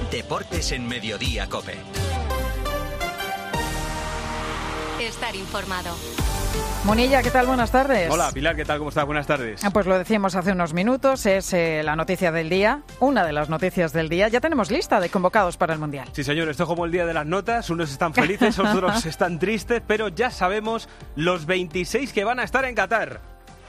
Deportes en Mediodía COPE. Estar informado. Monilla, ¿qué tal? Buenas tardes. Hola, Pilar, ¿qué tal? ¿Cómo estás? Buenas tardes. Pues lo decíamos hace unos minutos, es la noticia del día, una de las noticias del día. Ya tenemos lista de convocados para el Mundial. Sí, señor, esto es como el día de las notas, unos están felices, otros están tristes, pero ya sabemos los 26 que van a estar en Qatar.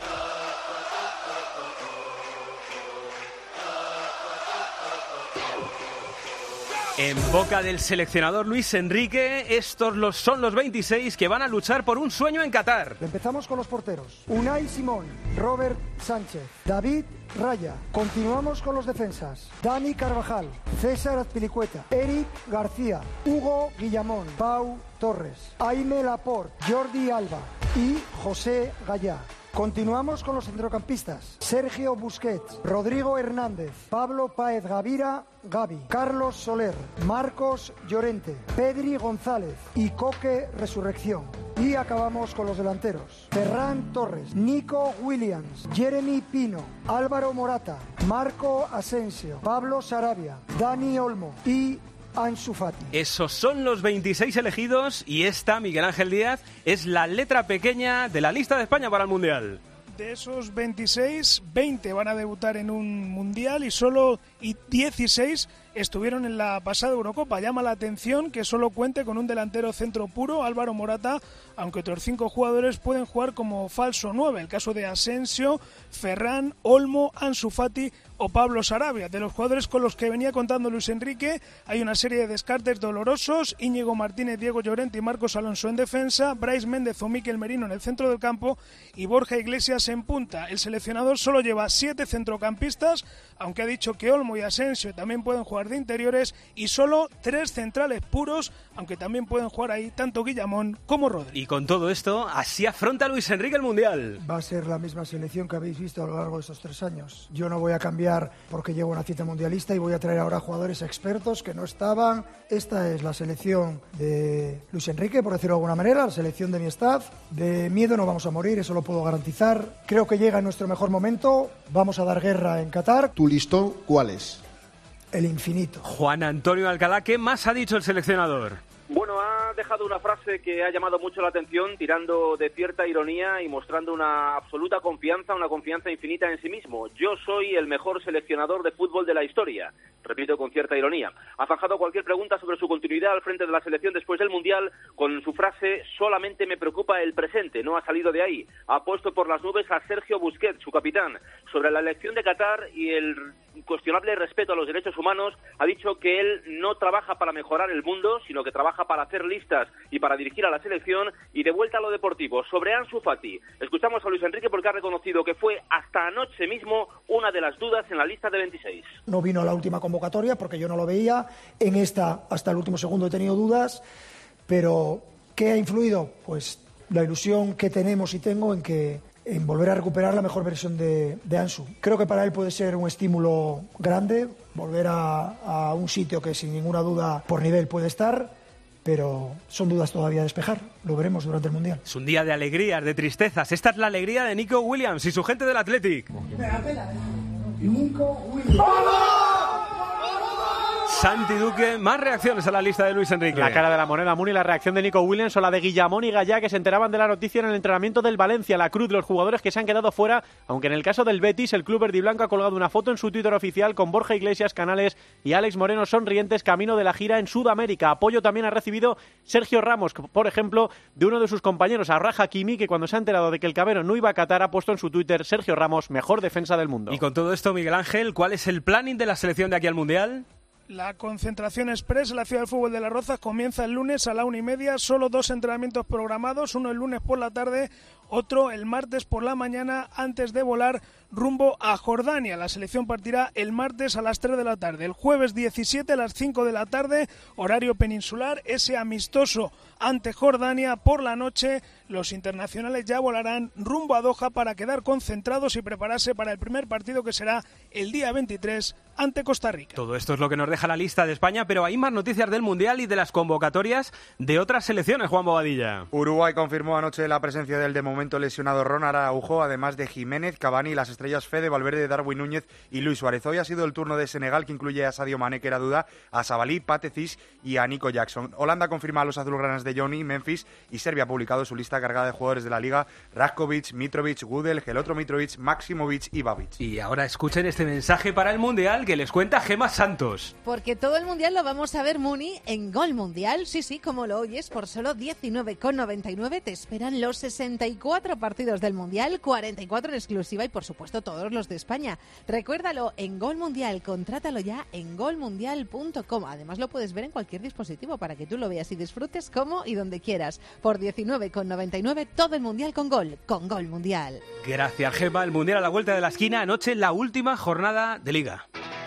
En boca del seleccionador Luis Enrique, estos son los 26 que van a luchar por un sueño en Qatar. Empezamos con los porteros. Unai Simón, Robert Sánchez, David Raya. Continuamos con los defensas. Dani Carvajal, César Azpilicueta, Eric García, Hugo Guillamón, Pau Torres, Aime Laporte, Jordi Alba y José Gallá. Continuamos con los centrocampistas. Sergio Busquets, Rodrigo Hernández, Pablo Páez Gavira, Gavi, Carlos Soler, Marcos Llorente, Pedri González y Coque Resurrección. Y acabamos con los delanteros. Ferran Torres, Nico Williams, Jeremy Pino, Álvaro Morata, Marco Asensio, Pablo Sarabia, Dani Olmo y Ansu Fati. Esos son los 26 elegidos y esta, Miguel Ángel Díaz, es la letra pequeña de la lista de España para el Mundial. De esos 26, 20 van a debutar en un Mundial y solo 16 estuvieron en la pasada Eurocopa. Llama la atención que solo cuente con un delantero centro puro, Álvaro Morata, aunque otros 5 jugadores pueden jugar como falso 9. El caso de Asensio, Ferran, Olmo, Ansu Fati o Pablo Sarabia. De los jugadores con los que venía contando Luis Enrique, hay una serie de descartes dolorosos: Íñigo Martínez, Diego Llorente y Marcos Alonso en defensa, Brais Méndez o Mikel Merino en el centro del campo y Borja Iglesias en punta. El seleccionador solo lleva 7 centrocampistas, aunque ha dicho que Olmo y Asensio también pueden jugar de interiores, y solo 3 centrales puros, aunque también pueden jugar ahí tanto Guillamón como Rodri. Y con todo esto, así afronta Luis Enrique el Mundial. Va a ser la misma selección que habéis visto a lo largo de estos 3 años. Yo no voy a cambiar porque llevo una cita mundialista y voy a traer ahora jugadores expertos que no estaban. Esta es la selección de Luis Enrique, por decirlo de alguna manera, la selección de mi staff. De miedo no vamos a morir, eso lo puedo garantizar. Creo que llega nuestro mejor momento. Vamos a dar guerra en Qatar. ¿Tu listón cuál es? El infinito. Juan Antonio Alcalá, ¿qué más ha dicho el seleccionador? Bueno, ha dejado una frase que ha llamado mucho la atención, tirando de cierta ironía y mostrando una absoluta confianza, una confianza infinita en sí mismo. Yo soy el mejor seleccionador de fútbol de la historia. Repito, con cierta ironía. Ha zanjado cualquier pregunta sobre su continuidad al frente de la selección después del Mundial con su frase: solamente me preocupa el presente. No ha salido de ahí. Ha puesto por las nubes a Sergio Busquets, su capitán. Sobre la elección de Qatar y el cuestionable respeto a los derechos humanos, ha dicho que él no trabaja para mejorar el mundo, sino que trabaja para hacer listas y para dirigir a la selección. Y de vuelta a lo deportivo, sobre Ansu Fati, escuchamos a Luis Enrique porque ha reconocido que fue hasta anoche mismo una de las dudas en la lista de 26. No vino a la última convocatoria porque yo no lo veía. En esta, hasta el último segundo he tenido dudas, pero ¿qué ha influido? Pues la ilusión que tenemos y tengo en volver a recuperar la mejor versión de Ansu. Creo que para él puede ser un estímulo grande, volver a un sitio que sin ninguna duda por nivel puede estar, pero son dudas todavía a despejar. Lo veremos durante el Mundial. Es un día de alegrías, de tristezas. Esta es la alegría de Nico Williams y su gente del Athletic. Nico Williams. Santi Duque, más reacciones a la lista de Luis Enrique. La cara de la moneda, Muni, la reacción de Nico Williams o la de Guillamón y Gallá, que se enteraban de la noticia en el entrenamiento del Valencia. La cruz de los jugadores que se han quedado fuera, aunque en el caso del Betis, el club verdiblanco ha colgado una foto en su Twitter oficial con Borja Iglesias, Canales y Alex Moreno sonrientes camino de la gira en Sudamérica. Apoyo también ha recibido Sergio Ramos, por ejemplo, de uno de sus compañeros, Arraj Hakimi, que cuando se ha enterado de que el Camerún no iba a Qatar ha puesto en su Twitter: Sergio Ramos, mejor defensa del mundo. Y con todo esto, Miguel Ángel, ¿cuál es el planning de la selección de aquí al Mundial? La concentración express en la Ciudad del Fútbol de Las Rozas comienza el lunes a la 1:30. Solo 2 entrenamientos programados, uno el lunes por la tarde, otro el martes por la mañana, antes de volar rumbo a Jordania. La selección partirá el martes a las 3 de la tarde. El jueves 17 a las 5 de la tarde, horario peninsular, ese amistoso ante Jordania. Por la noche, los internacionales ya volarán rumbo a Doha para quedar concentrados y prepararse para el primer partido que será el día 23 ante Costa Rica. Todo esto es lo que nos deja la lista de España, pero hay más noticias del Mundial y de las convocatorias de otras selecciones, Juan Bobadilla. Uruguay confirmó anoche la presencia del de momento lesionado Ronald Araujo, además de Jiménez, Cavani y las estrellas Fede Valverde, Darwin Núñez y Luis Suárez. Hoy ha sido el turno de Senegal, que incluye a Sadio Mané, que era duda, a Sabalí, Pate Ciss y a Nico Jackson. Holanda confirma a los azulgranas de Johnny, Memphis, y Serbia ha publicado su lista cargada de jugadores de la Liga: Raskovic, Mitrovic, Gudel, Gelotro Mitrovic, Maksimovic y Babic. Y ahora escuchen este mensaje para el Mundial que les cuenta Gemma Santos. Porque todo el Mundial lo vamos a ver, Muni, en Gol Mundial. Sí, como lo oyes, por solo 19,99 te esperan los 64 partidos del Mundial, 44 en exclusiva y, por supuesto, todos los de España. Recuérdalo, en Gol Mundial, contrátalo ya en golmundial.com. Además, lo puedes ver en cualquier dispositivo para que tú lo veas y disfrutes como y donde quieras. Por 19,99 todo el Mundial con Gol Mundial. Gracias, Gemma. El Mundial a la vuelta de la esquina. Anoche, la última jornada de Liga.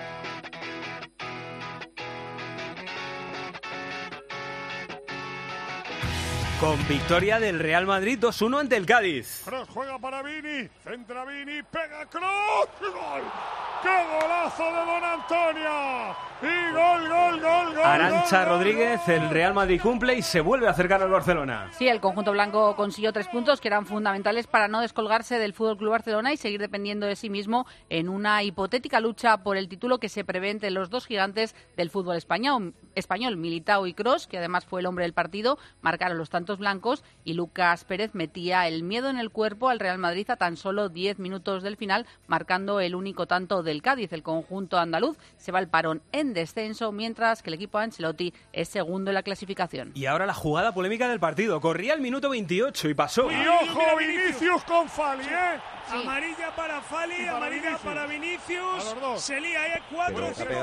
Con victoria del Real Madrid 2-1 ante el Cádiz. Kroos juega para Vini, centra Vini, pega Kroos, ¡gol! ¡Qué golazo de Don Antonio! Y gol. Arantxa Rodríguez, el Real Madrid cumple y se vuelve a acercar al Barcelona. Sí, el conjunto blanco consiguió 3 puntos que eran fundamentales para no descolgarse del FC Barcelona y seguir dependiendo de sí mismo en una hipotética lucha por el título que se prevé entre los dos gigantes del fútbol español, Militao y Kroos, que además fue el hombre del partido, marcaron los tantos blancos, y Lucas Pérez metía el miedo en el cuerpo al Real Madrid a tan solo 10 minutos del final, marcando el único tanto del Cádiz. El conjunto andaluz se va al parón en descenso, mientras que el equipo de Ancelotti es segundo en la clasificación. Y ahora la jugada polémica del partido. Corría el minuto 28 y pasó. Y ojo, Vinicius con Fali, ¿eh? Sí. Amarilla para Fali, amarilla para Vinicius. Se lía, 4. Le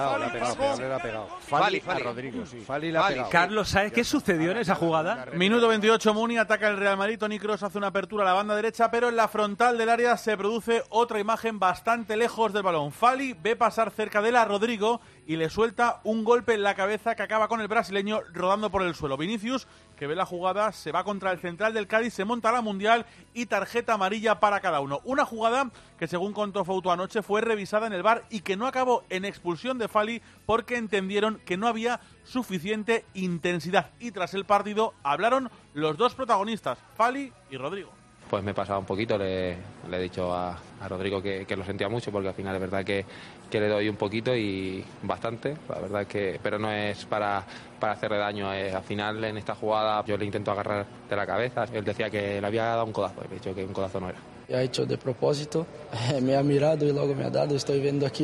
ha pegado. Fali a Rodrigo, sí. Fali le ha pegado. Carlos, ¿sabes qué sucedió en esa jugada? Minuto 28, Muni ataca el Real Madrid. Toni Kroos hace una apertura a la banda derecha, pero en la frontal del área se produce otra imagen bastante lejos del balón. Fali ve pasar cerca de él a Rodrigo y le suelta un golpe en la cabeza que acaba con el brasileño rodando por el suelo. Vinicius, que ve la jugada, se va contra el central del Cádiz, se monta a la Mundial y tarjeta amarilla para cada uno. Una jugada que, según contó Fouto anoche, fue revisada en el VAR y que no acabó en expulsión de Fali porque entendieron que no había suficiente intensidad. Y tras el partido hablaron los dos protagonistas, Fali y Rodrigo. Pues me he pasado un poquito, le he dicho a Rodrigo que lo sentía mucho, porque al final es verdad que le doy un poquito y bastante, la verdad que, pero no es para hacerle daño. Al final en esta jugada yo le intento agarrar de la cabeza, él decía que le había dado un codazo, le he dicho que un codazo no era. Ha hecho de propósito, me ha mirado y luego me ha dado. Estoy viendo aquí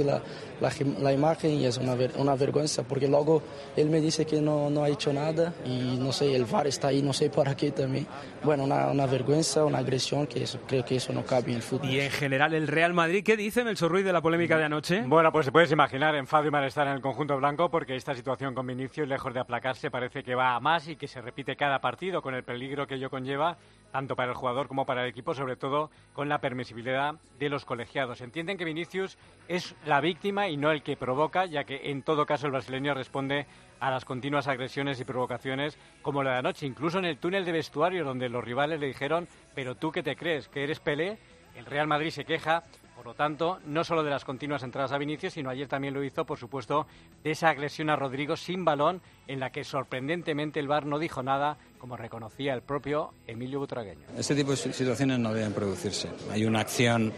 la imagen y es una vergüenza, porque luego él me dice que no ha hecho nada y no sé, el VAR está ahí, no sé por qué también. Bueno, una vergüenza, una agresión, que eso, creo que eso no cabe en el fútbol. Y en general el Real Madrid, ¿qué dice Melchor Ruiz de la polémica de anoche? Bueno, pues se puedes imaginar enfado y malestar en el conjunto blanco, porque esta situación con Vinicius, lejos de aplacarse, parece que va a más y que se repite cada partido, con el peligro que ello conlleva, tanto para el jugador como para el equipo, sobre todo con la permisibilidad de los colegiados. Entienden que Vinicius es la víctima y no el que provoca, ya que en todo caso el brasileño responde a las continuas agresiones y provocaciones como la de anoche, incluso en el túnel de vestuario, donde los rivales le dijeron: ¿pero tú qué te crees? ¿Que eres Pelé? El Real Madrid se queja, por lo tanto, no solo de las continuas entradas a Vinicius, sino ayer también lo hizo, por supuesto, de esa agresión a Rodrigo sin balón, en la que sorprendentemente el VAR no dijo nada, como reconocía el propio Emilio Butragueño. Este tipo de situaciones no deben producirse. Hay una acción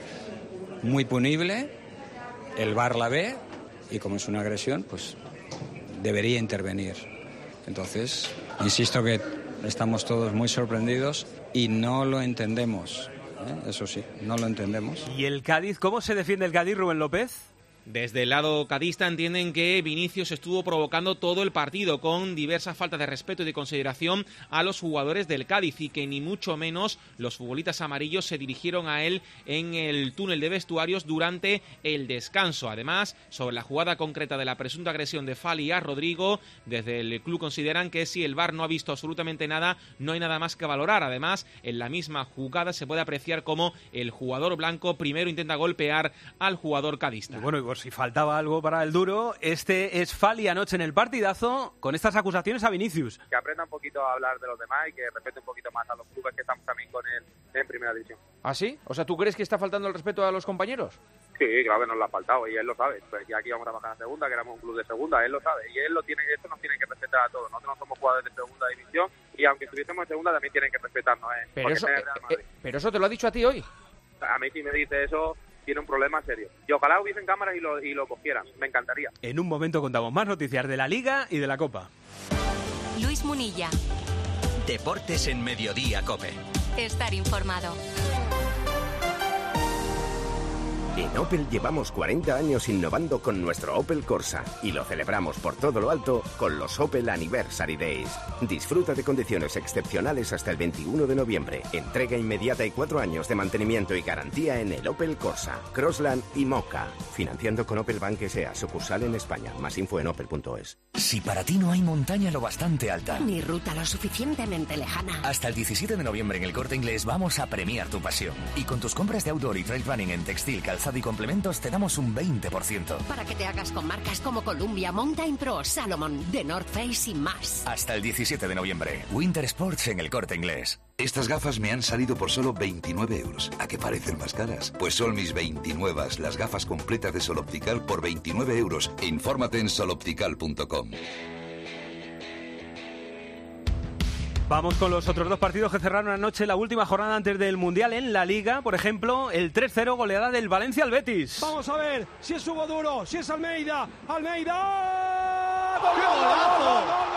muy punible, el VAR la ve y, como es una agresión, pues debería intervenir. Entonces, insisto que estamos todos muy sorprendidos y no lo entendemos. Eso sí, no lo entendemos. ¿Y el Cádiz? ¿Cómo se defiende el Cádiz, Rubén López? Desde el lado cadista entienden que Vinicius estuvo provocando todo el partido con diversas faltas de respeto y de consideración a los jugadores del Cádiz, y que ni mucho menos los futbolistas amarillos se dirigieron a él en el túnel de vestuarios durante el descanso. Además, sobre la jugada concreta de la presunta agresión de Fali a Rodrigo, desde el club consideran que si el VAR no ha visto absolutamente nada, no hay nada más que valorar. Además, en la misma jugada se puede apreciar cómo el jugador blanco primero intenta golpear al jugador cadista. Bueno, por si faltaba algo para el duro, este es Fali anoche en el partidazo con estas acusaciones a Vinicius. Que aprenda un poquito a hablar de los demás y que respete un poquito más a los clubes que estamos también con él en primera división. ¿Ah, sí? O sea, ¿tú crees que está faltando el respeto a los compañeros? Sí, claro que nos lo ha faltado y él lo sabe. Pues ya aquí vamos a bajar a segunda, que éramos un club de segunda, él lo sabe. Y él esto nos tiene que respetar a todos. Nosotros no somos jugadores de segunda división y aunque estuviésemos en segunda también tienen que respetarnos. Pero eso te lo ha dicho a ti hoy. A mí si me dice eso, tiene un problema serio. Y ojalá hubiesen cámaras y lo cogieran. Me encantaría. En un momento contamos más noticias de la Liga y de la Copa. Luis Munilla. Deportes en Mediodía, COPE. Estar informado. En Opel llevamos 40 años innovando con nuestro Opel Corsa y lo celebramos por todo lo alto con los Opel Anniversary Days. Disfruta de condiciones excepcionales hasta el 21 de noviembre. Entrega inmediata y 4 años de mantenimiento y garantía en el Opel Corsa, Crossland y Mocha. Financiando con Opel Bank S.A. sucursal en España. Más info en opel.es. Si para ti no hay montaña lo bastante alta, ni ruta lo suficientemente lejana, hasta el 17 de noviembre en el Corte Inglés vamos a premiar tu pasión. Y con tus compras de outdoor y trail running en textil, calzado y complementos te damos un 20%. Para que te hagas con marcas como Columbia, Mountain Pro, Salomon, The North Face y más. Hasta el 17 de noviembre. Winter Sports en el Corte Inglés. Estas gafas me han salido por solo 29 euros. ¿A qué parecen más caras? Pues son mis 29, las gafas completas de Sol Optical por 29 euros. Infórmate en soloptical.com. Vamos con los otros dos partidos que cerraron anoche la última jornada antes del Mundial en la Liga. Por ejemplo, el 3-0 goleada del Valencia al Betis. Vamos a ver si es Hugo Duro, si es Almeida. ¡Qué golazo!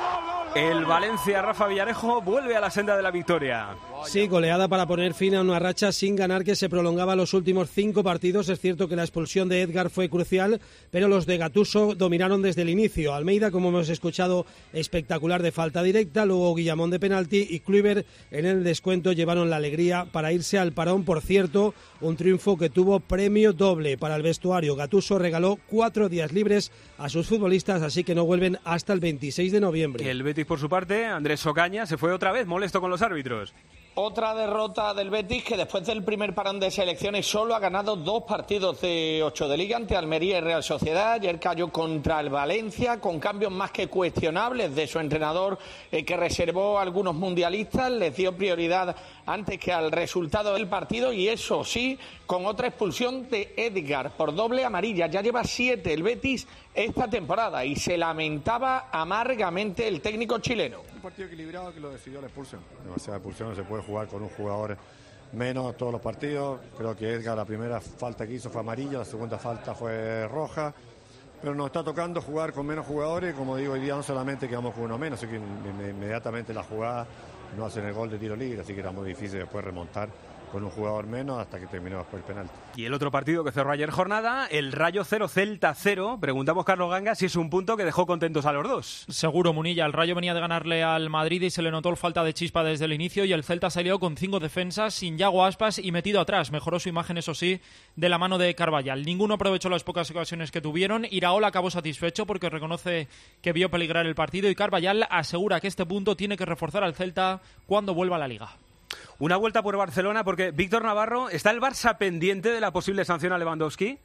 El Valencia, Rafa Villarejo, vuelve a la senda de la victoria. Sí, goleada para poner fin a una racha sin ganar que se prolongaba los últimos 5 partidos. Es cierto que la expulsión de Edgar fue crucial, pero los de Gattuso dominaron desde el inicio. Almeida, como hemos escuchado, espectacular de falta directa, luego Guillamón de penalti y Kluivert en el descuento llevaron la alegría para irse al parón. Por cierto, un triunfo que tuvo premio doble para el vestuario. Gattuso regaló 4 días libres a sus futbolistas, así que no vuelven hasta el 26 de noviembre. El Betis, por su parte, Andrés Ocaña, se fue otra vez molesto con los árbitros. Otra derrota del Betis que después del primer parón de selecciones solo ha ganado 2 partidos de 8 de Liga ante Almería y Real Sociedad. Ayer cayó contra el Valencia con cambios más que cuestionables de su entrenador que reservó a algunos mundialistas. Les dio prioridad antes que al resultado del partido y eso sí, con otra expulsión de Edgar por doble amarilla. Ya lleva 7 el Betis esta temporada y se lamentaba amargamente el técnico chileno. Un partido equilibrado que lo decidió la expulsión. Demasiada expulsión, no se puede jugar con un jugador menos todos los partidos. Creo que Edgar la primera falta que hizo fue amarilla, la segunda falta fue roja. Pero nos está tocando jugar con menos jugadores, como digo, hoy día no solamente quedamos con uno menos, así que inmediatamente la jugada no hacen el gol de tiro libre, así que era muy difícil después remontar con un jugador menos hasta que terminó después el penalti. Y el otro partido que cerró ayer jornada, el Rayo 0, Celta 0. Preguntamos, Carlos Ganga, si es un punto que dejó contentos a los dos. Seguro, Munilla. El Rayo venía de ganarle al Madrid y se le notó falta de chispa desde el inicio y el Celta salió con 5 defensas, sin Yago Aspas y metido atrás. Mejoró su imagen, eso sí, de la mano de Carvajal. Ninguno aprovechó las pocas ocasiones que tuvieron. Iraola acabó satisfecho porque reconoce que vio peligrar el partido y Carvajal asegura que este punto tiene que reforzar al Celta cuando vuelva a la Liga. Una vuelta por Barcelona porque Víctor Navarro, ¿está el Barça pendiente de la posible sanción a Lewandowski?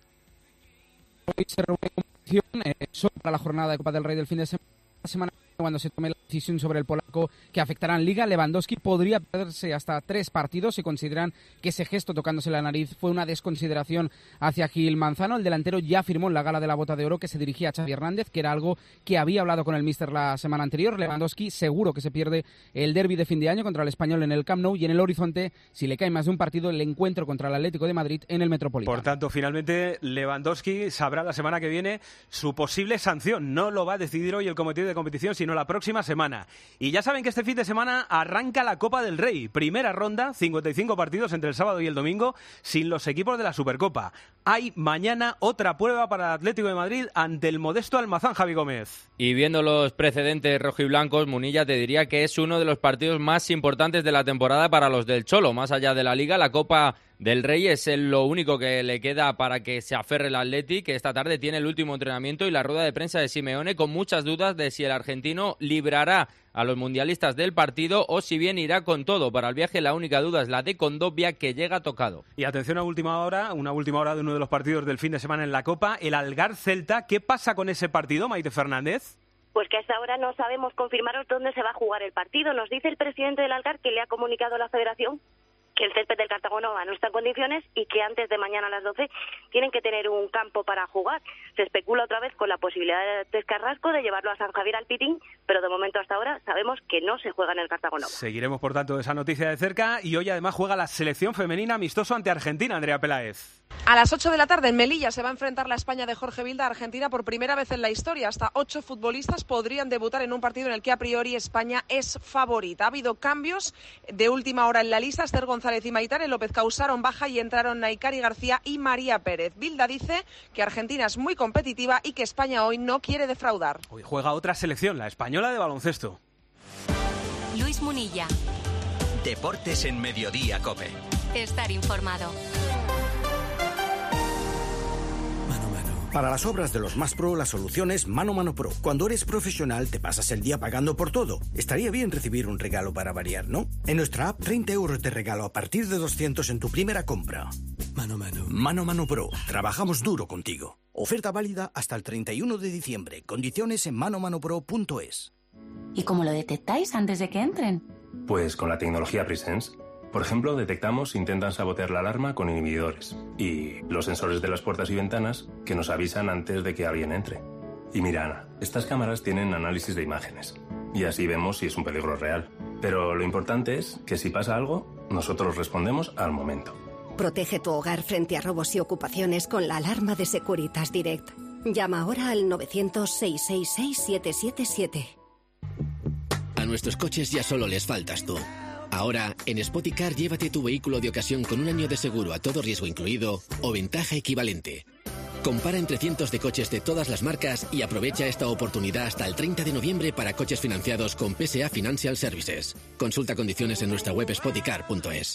Hoy se reúne competición solo para la jornada de Copa del Rey del fin de semana cuando se tome la decisión sobre el polaco que afectará en Liga. Lewandowski podría perderse hasta 3 partidos si consideran que ese gesto tocándose la nariz fue una desconsideración hacia Gil Manzano. El delantero ya firmó en la gala de la Bota de Oro que se dirigía a Xavi Hernández, que era algo que había hablado con el míster la semana anterior. Lewandowski seguro que se pierde el derbi de fin de año contra el Español en el Camp Nou y en el horizonte, si le cae más de un partido, el encuentro contra el Atlético de Madrid en el Metropolitano. Por tanto, finalmente Lewandowski sabrá la semana que viene su posible sanción. No lo va a decidir hoy el comité de competición, sino la próxima semana. Y ya saben que este fin de semana arranca la Copa del Rey. Primera ronda, 55 partidos entre el sábado y el domingo, sin los equipos de la Supercopa. Hay mañana otra prueba para el Atlético de Madrid ante el modesto Almazán, Javi Gómez. Y viendo los precedentes rojiblancos, Munilla, te diría que es uno de los partidos más importantes de la temporada para los del Cholo. Más allá de la Liga, la Copa del Rey. Es lo único que le queda para que se aferre el Atleti, que esta tarde tiene el último entrenamiento y la rueda de prensa de Simeone, con muchas dudas de si el argentino librará a los mundialistas del partido o si bien irá con todo. Para el viaje la única duda es la de Condovia, que llega tocado. Y atención a una última hora de uno de los partidos del fin de semana en la Copa, el Algar-Celta. ¿Qué pasa con ese partido, Maite Fernández? Pues que hasta ahora no sabemos confirmaros dónde se va a jugar el partido. Nos dice el presidente del Algar que le ha comunicado a la Federación que el césped del Cartagonova no está en condiciones y que antes de mañana a las 12 tienen que tener un campo para jugar. Se especula otra vez con la posibilidad de Carrasco de llevarlo a San Javier al Pitín, pero de momento hasta ahora sabemos que no se juega en el Cartagonova. Seguiremos, por tanto, esa noticia de cerca, y hoy además juega la selección femenina amistoso ante Argentina, Andrea Peláez. A las 8 de la tarde en Melilla se va a enfrentar la España de Jorge Vilda a Argentina por primera vez en la historia. Hasta 8 futbolistas podrían debutar en un partido en el que a priori España es favorita. Ha habido cambios de última hora en la lista. Esther González y Maitane López causaron baja y entraron Naikari García y María Pérez. Vilda dice que Argentina es muy competitiva y que España hoy no quiere defraudar. Hoy juega otra selección, la española de baloncesto. Luis Munilla. Deportes en Mediodía COPE. Estar informado. Para las obras de los más pro, la solución es Mano Mano Pro. Cuando eres profesional, te pasas el día pagando por todo. Estaría bien recibir un regalo para variar, ¿no? En nuestra app, 30 € de regalo a partir de 200 en tu primera compra. Mano Mano. Mano Mano Pro. Trabajamos duro contigo. Oferta válida hasta el 31 de diciembre. Condiciones en manomanopro.es. ¿Y cómo lo detectáis antes de que entren? Pues con la tecnología Presence. Por ejemplo, detectamos si intentan sabotear la alarma con inhibidores y los sensores de las puertas y ventanas que nos avisan antes de que alguien entre. Y mira, Ana, estas cámaras tienen análisis de imágenes y así vemos si es un peligro real. Pero lo importante es que si pasa algo, nosotros respondemos al momento. Protege tu hogar frente a robos y ocupaciones con la alarma de Securitas Direct. Llama ahora al 900-666-777. A nuestros coches ya solo les faltas tú. Ahora, en Spoticar, llévate tu vehículo de ocasión con un año de seguro a todo riesgo incluido o ventaja equivalente. Compara entre cientos de coches de todas las marcas y aprovecha esta oportunidad hasta el 30 de noviembre para coches financiados con PSA Financial Services. Consulta condiciones en nuestra web spoticar.es.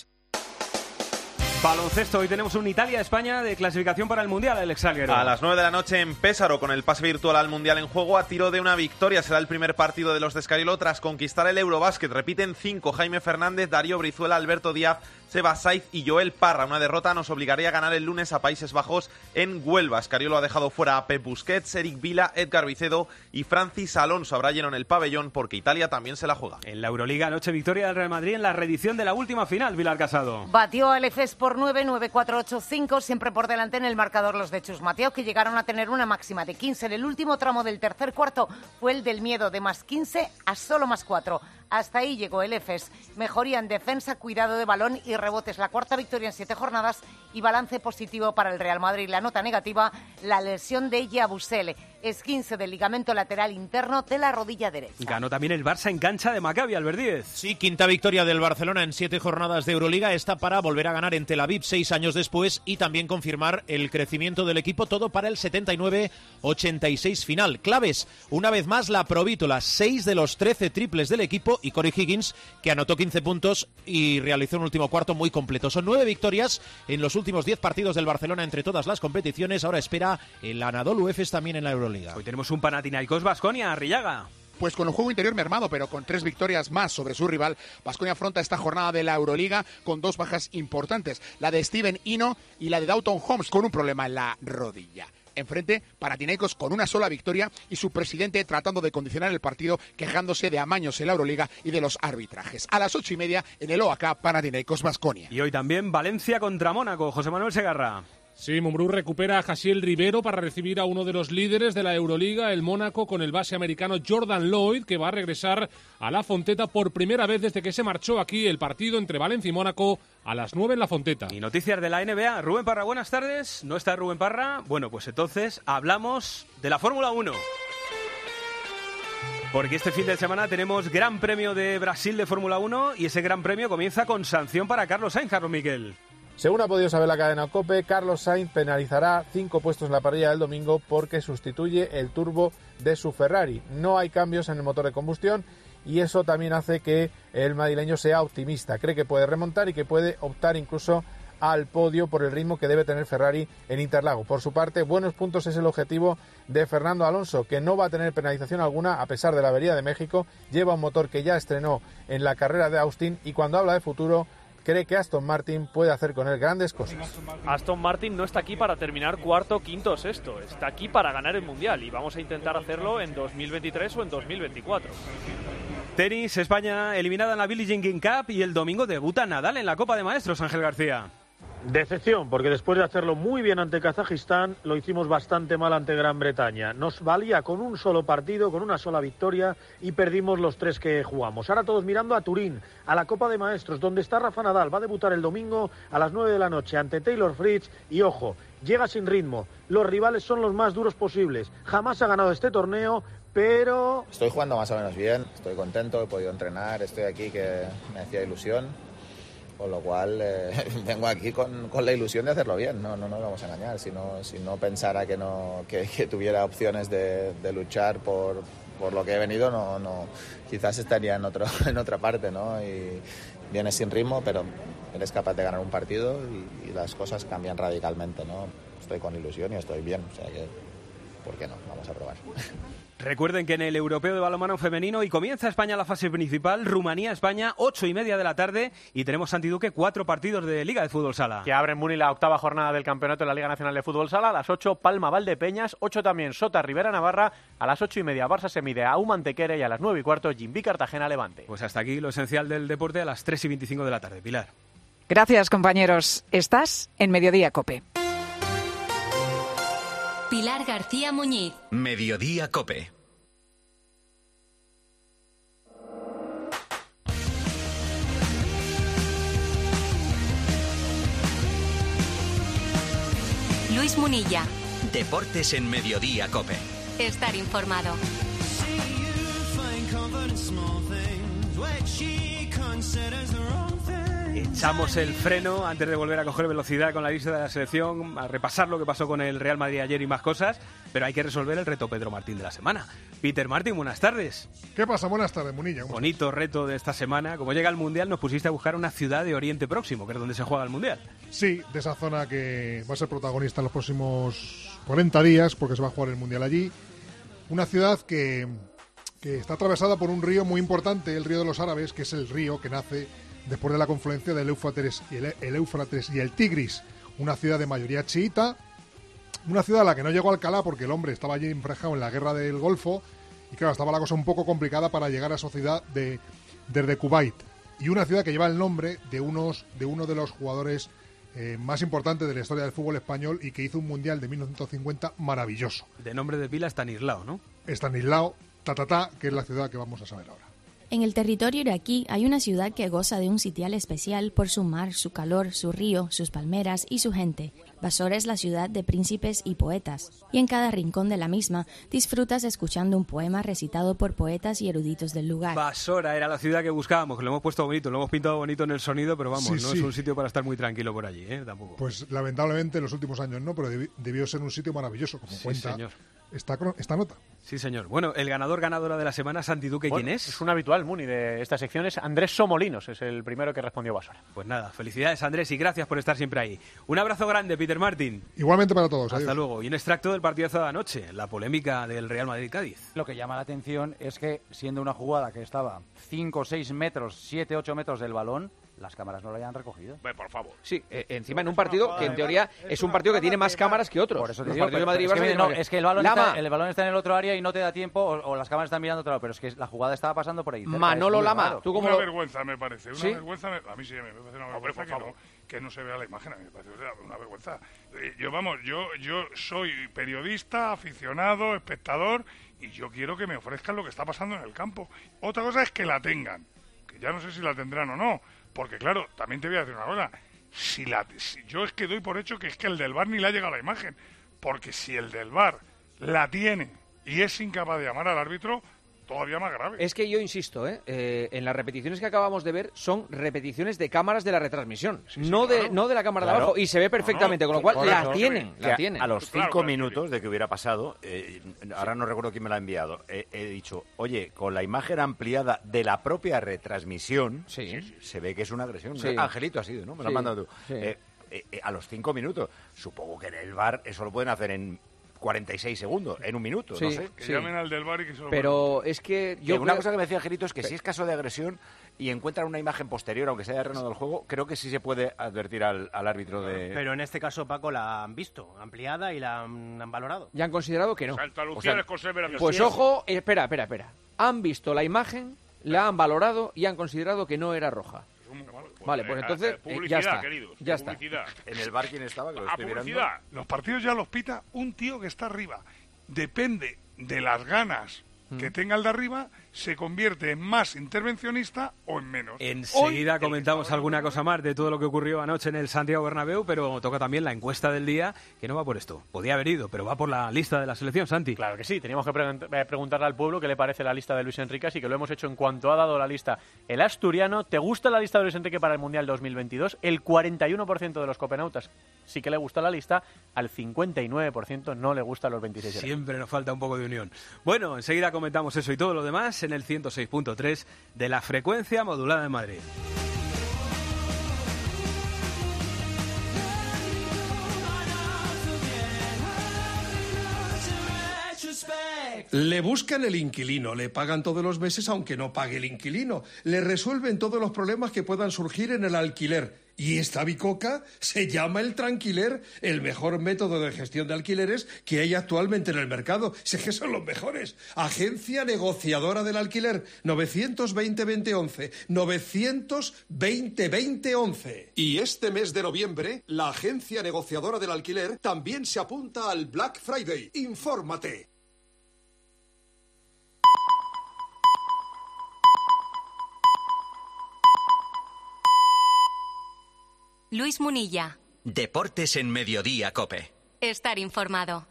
Baloncesto, hoy tenemos un Italia-España de clasificación para el Mundial, Alex Salguero. A las 9 de la noche en Pésaro, con el pase virtual al Mundial en juego, a tiro de una victoria. Será el primer partido de los de Escariolo tras conquistar el Eurobásquet. Repiten 5, Jaime Fernández, Darío Brizuela, Alberto Díaz, Seba Saiz y Joel Parra. Una derrota nos obligaría a ganar el lunes a Países Bajos en Huelva. Escariolo ha dejado fuera a Pep Busquets, Eric Vila, Edgar Vicedo y Francis Alonso. Habrá lleno en el pabellón porque Italia también se la juega. En la Euroliga, anoche victoria del Real Madrid en la reedición de la última final, Vilar Casado. Batió al Efes por 9-9-4-8-5, siempre por delante en el marcador los de Chus Mateo, que llegaron a tener una máxima de 15 en el último tramo del tercer cuarto. Fue el del miedo, de más 15 a solo más 4. Hasta ahí llegó el Efes. Mejoría en defensa, cuidado de balón y rebotes. La cuarta victoria en 7 jornadas y balance positivo para el Real Madrid. La nota negativa, la lesión de Yabusele, esguince del ligamento lateral interno de la rodilla derecha. Ganó también el Barça en cancha de Maccabi, Albert Díez. Sí, quinta victoria del Barcelona en 7 jornadas de Euroliga. Esta para volver a ganar en Tel Aviv 6 años después y también confirmar el crecimiento del equipo, todo para el 79-86 final. Claves, una vez más, la Provítola, 6 de los 13 triples del equipo, y Corey Higgins, que anotó 15 puntos y realizó un último cuarto muy completo. Son 9 victorias en los últimos 10 partidos del Barcelona entre todas las competiciones. Ahora espera el Anadolu Efes también en la Euroliga. Hoy tenemos un Panathinaikos Baskonia, Arrillaga. Pues con el juego interior mermado, pero con 3 victorias más sobre su rival, Baskonia afronta esta jornada de la Euroliga con 2 bajas importantes, la de Steven Ino y la de Dalton Holmes, con un problema en la rodilla. Enfrente, Panathinaikos con una sola victoria y su presidente tratando de condicionar el partido, quejándose de amaños en la Euroliga y de los arbitrajes. A las 8:30 en el OAK, Panathinaikos Baskonia. Y hoy también Valencia contra Mónaco, José Manuel Segarra. Sí, Mumbrú recupera a Jasiel Rivero para recibir a uno de los líderes de la Euroliga, el Mónaco, con el base americano Jordan Lloyd, que va a regresar a La Fonteta por primera vez desde que se marchó aquí el partido entre Valencia y Mónaco a las 9 en La Fonteta. Y noticias de la NBA. Rubén Parra, buenas tardes. ¿No está Rubén Parra? Bueno, pues entonces hablamos de la Fórmula 1. Porque este fin de semana tenemos Gran Premio de Brasil de Fórmula 1 y ese Gran Premio comienza con sanción para Carlos Sainz, Carlos Miquel. Según ha podido saber la cadena COPE, Carlos Sainz penalizará 5 puestos en la parrilla del domingo porque sustituye el turbo de su Ferrari. No hay cambios en el motor de combustión y eso también hace que el madrileño sea optimista. Cree que puede remontar y que puede optar incluso al podio por el ritmo que debe tener Ferrari en Interlagos. Por su parte, buenos puntos es el objetivo de Fernando Alonso, que no va a tener penalización alguna a pesar de la avería de México. Lleva un motor que ya estrenó en la carrera de Austin y cuando habla de futuro cree que Aston Martin puede hacer con él grandes cosas. Aston Martin no está aquí para terminar cuarto, quinto o sexto, está aquí para ganar el Mundial y vamos a intentar hacerlo en 2023 o en 2024. Tenis, España eliminada en la Billie Jean King Cup y el domingo debuta Nadal en la Copa de Maestros, Ángel García. Decepción, porque después de hacerlo muy bien ante Kazajistán, lo hicimos bastante mal ante Gran Bretaña. Nos valía con un solo partido, con una sola victoria y perdimos los 3 que jugamos. Ahora todos mirando a Turín, a la Copa de Maestros, donde está Rafa Nadal. Va a debutar el domingo a las 9 de la noche ante Taylor Fritz y, ojo, llega sin ritmo. Los rivales son los más duros posibles. Jamás ha ganado este torneo, pero... Estoy jugando más o menos bien, estoy contento, he podido entrenar, estoy aquí que me hacía ilusión. Con lo cual vengo aquí con la ilusión de hacerlo bien, no nos vamos a engañar. Si no pensara que tuviera opciones de luchar por lo que he venido, no quizás estaría en otra parte, ¿no? Y vienes sin ritmo, pero eres capaz de ganar un partido y las cosas cambian radicalmente, ¿no? Estoy con ilusión y estoy bien, o sea que, ¿por qué no? Vamos a probar. Recuerden que en el Europeo de Balonmano Femenino y comienza España la fase principal, Rumanía-España, 8:30 de la tarde y tenemos, Santi Duque, 4 partidos de Liga de Fútbol Sala. Que abre en Muni la 8ª jornada del campeonato de la Liga Nacional de Fútbol Sala, a las 8 Palma Valdepeñas, 8 también Sota Rivera Navarra, a las 8:30 Barça se mide a Humantequera y a las 9:15 Gimbi Cartagena Levante. Pues hasta aquí lo esencial del deporte a las 3:25 de la tarde. Pilar. Gracias, compañeros. Estás en Mediodía COPE. Pilar García Muñiz. Mediodía COPE. Luis Munilla. Deportes en Mediodía COPE. Estar informado. Echamos el freno antes de volver a coger velocidad con la lista de la selección, a repasar lo que pasó con el Real Madrid ayer y más cosas, pero hay que resolver el reto Pedro Martín de la semana. Peter Martín, buenas tardes. ¿Qué pasa? Buenas tardes, Munilla. Bonito reto de esta semana. Como llega el Mundial, nos pusiste a buscar una ciudad de Oriente Próximo, que es donde se juega el Mundial. Sí, de esa zona que va a ser protagonista en los próximos 40 días, porque se va a jugar el Mundial allí. Una ciudad que está atravesada por un río muy importante, el río de los Árabes, que es el río que nace después de la confluencia del Éufrates y el Tigris. Una ciudad de mayoría chiita, una ciudad a la que no llegó Alcalá porque el hombre estaba allí enfrascado en la guerra del Golfo y claro, estaba la cosa un poco complicada para llegar a esa ciudad desde Kuwait. Y una ciudad que lleva el nombre de uno de los jugadores más importantes de la historia del fútbol español y que hizo un Mundial de 1950 maravilloso. De nombre de pila Estanislao, ¿no? Estanislao Tatatá, que es la ciudad que vamos a saber ahora. En el territorio iraquí hay una ciudad que goza de un sitial especial por su mar, su calor, su río, sus palmeras y su gente. Basora es la ciudad de príncipes y poetas, y en cada rincón de la misma disfrutas escuchando un poema recitado por poetas y eruditos del lugar. Basora era la ciudad que buscábamos, que lo hemos puesto bonito, lo hemos pintado bonito en el sonido, pero vamos, no es un sitio para estar muy tranquilo por allí, tampoco. Pues lamentablemente en los últimos años no, pero debió ser un sitio maravilloso, como cuenta señor. Esta nota. Sí, señor. Bueno, el ganadora de la semana, Santi Duque, ¿quién es? Es un habitual, Muni, de esta sección, es Andrés Somolinos, es el primero que respondió Basora. Pues nada, felicidades, Andrés, y gracias por estar siempre ahí. Un abrazo grande, Peter Martín. Igualmente para todos. Hasta luego. Y un extracto del partidazo de anoche, la polémica del Real Madrid-Cádiz. Lo que llama la atención es que, siendo una jugada que estaba 5 o 6 metros, 7 8 metros del balón, las cámaras no lo hayan recogido. Por favor. Sí, encima en un partido que en teoría es un partido que tiene más cámaras que otros. Por eso te Los digo, partidos de Madrid es que el balón está en el otro área y no te da tiempo, o las cámaras están mirando otro lado, pero es que la jugada estaba pasando por ahí cerca. Manolo Lama, ¿tú cómo vergüenza me parece, ¿Sí? Vergüenza, a mí sí me parece una vergüenza que no se vea la imagen, a mí me parece una vergüenza. Yo soy periodista, aficionado, espectador, y yo quiero que me ofrezcan lo que está pasando en el campo. Otra cosa es que la tengan, que ya no sé si la tendrán o no. Porque claro, también te voy a decir una cosa, si yo es que doy por hecho que es que el del VAR ni le ha llegado la imagen, porque si el del VAR la tiene y es incapaz de llamar al árbitro, todavía más grave. Es que yo insisto, en las repeticiones que acabamos de ver son repeticiones de cámaras de la retransmisión, no de la cámara de abajo, y se ve perfectamente, con lo cual la tienen. A los 5 minutos de que hubiera pasado, ahora no recuerdo quién me la ha enviado, he dicho, oye, con la imagen ampliada de la propia retransmisión, se ve que es una agresión. Sí. Angelito ha sido, ¿no? Me lo has mandado tú. Sí. a los 5 minutos. Supongo que en el VAR eso lo pueden hacer en 46 segundos, en un minuto, no sé. Que llamen al del VAR y que se lo Pero es que yo una cosa que me decía Angelito es que si es caso de agresión y encuentran una imagen posterior, aunque sea de terreno del juego, creo que sí se puede advertir al árbitro de... Pero en este caso, Paco, la han visto ampliada y la han valorado. Ya han considerado que no. Santa Lucía les conserva la pues ojo, espera. Han visto la imagen, la han valorado y han considerado que no era roja. Vale, pues entonces publicidad, ya está. Queridos, ya publicidad. Está. En el VAR, ¿quién estaba? Que lo estoy publicidad. mirando. Los partidos ya los pita un tío que está arriba. Depende de las ganas que tenga el de arriba, se convierte en más intervencionista o en menos. Enseguida comentamos alguna cosa más de todo lo que ocurrió anoche en el Santiago Bernabéu, pero toca también la encuesta del día, que no va por esto. Podía haber ido, pero va por la lista de la selección, Santi. Claro que sí, teníamos que preguntarle al pueblo qué le parece la lista de Luis Enrique, así que lo hemos hecho en cuanto ha dado la lista el asturiano. ¿Te gusta la lista de Luis Enrique para el Mundial 2022? El 41% de los copenautas sí que le gusta la lista, al 59% no le gusta los 26. Siempre nos falta un poco de unión. Bueno, enseguida comentamos eso y todo lo demás en el 106.3 de la frecuencia modulada de Madrid. Le buscan el inquilino, le pagan todos los meses aunque no pague el inquilino, le resuelven todos los problemas que puedan surgir en el alquiler. Y esta bicoca se llama el Tranquiler, el mejor método de gestión de alquileres que hay actualmente en el mercado. Sé que son los mejores. Agencia negociadora del alquiler, 920-2011, 920-2011. Y este mes de noviembre, la agencia negociadora del alquiler también se apunta al Black Friday. Infórmate. Luis Munilla. Deportes en Mediodía, COPE. Estar informado.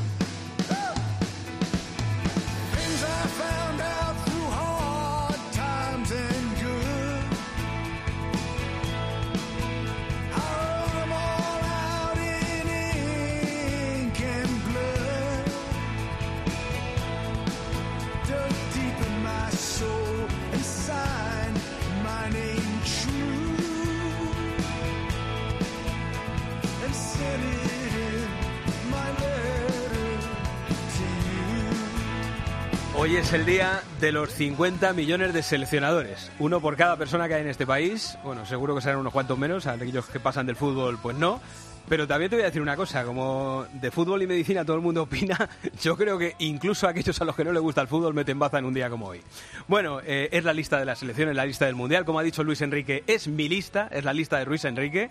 Hoy es el día de los 50 millones de seleccionadores. Uno por cada persona que hay en este país. Bueno, seguro que serán unos cuantos menos. Aquellos que pasan del fútbol, pues no. Pero también te voy a decir una cosa. Como de fútbol y medicina todo el mundo opina, yo creo que incluso aquellos a los que no les gusta el fútbol meten baza en un día como hoy. Bueno, es la lista de la selección, es la lista del Mundial. Como ha dicho Luis Enrique, es mi lista, es la lista de Luis Enrique.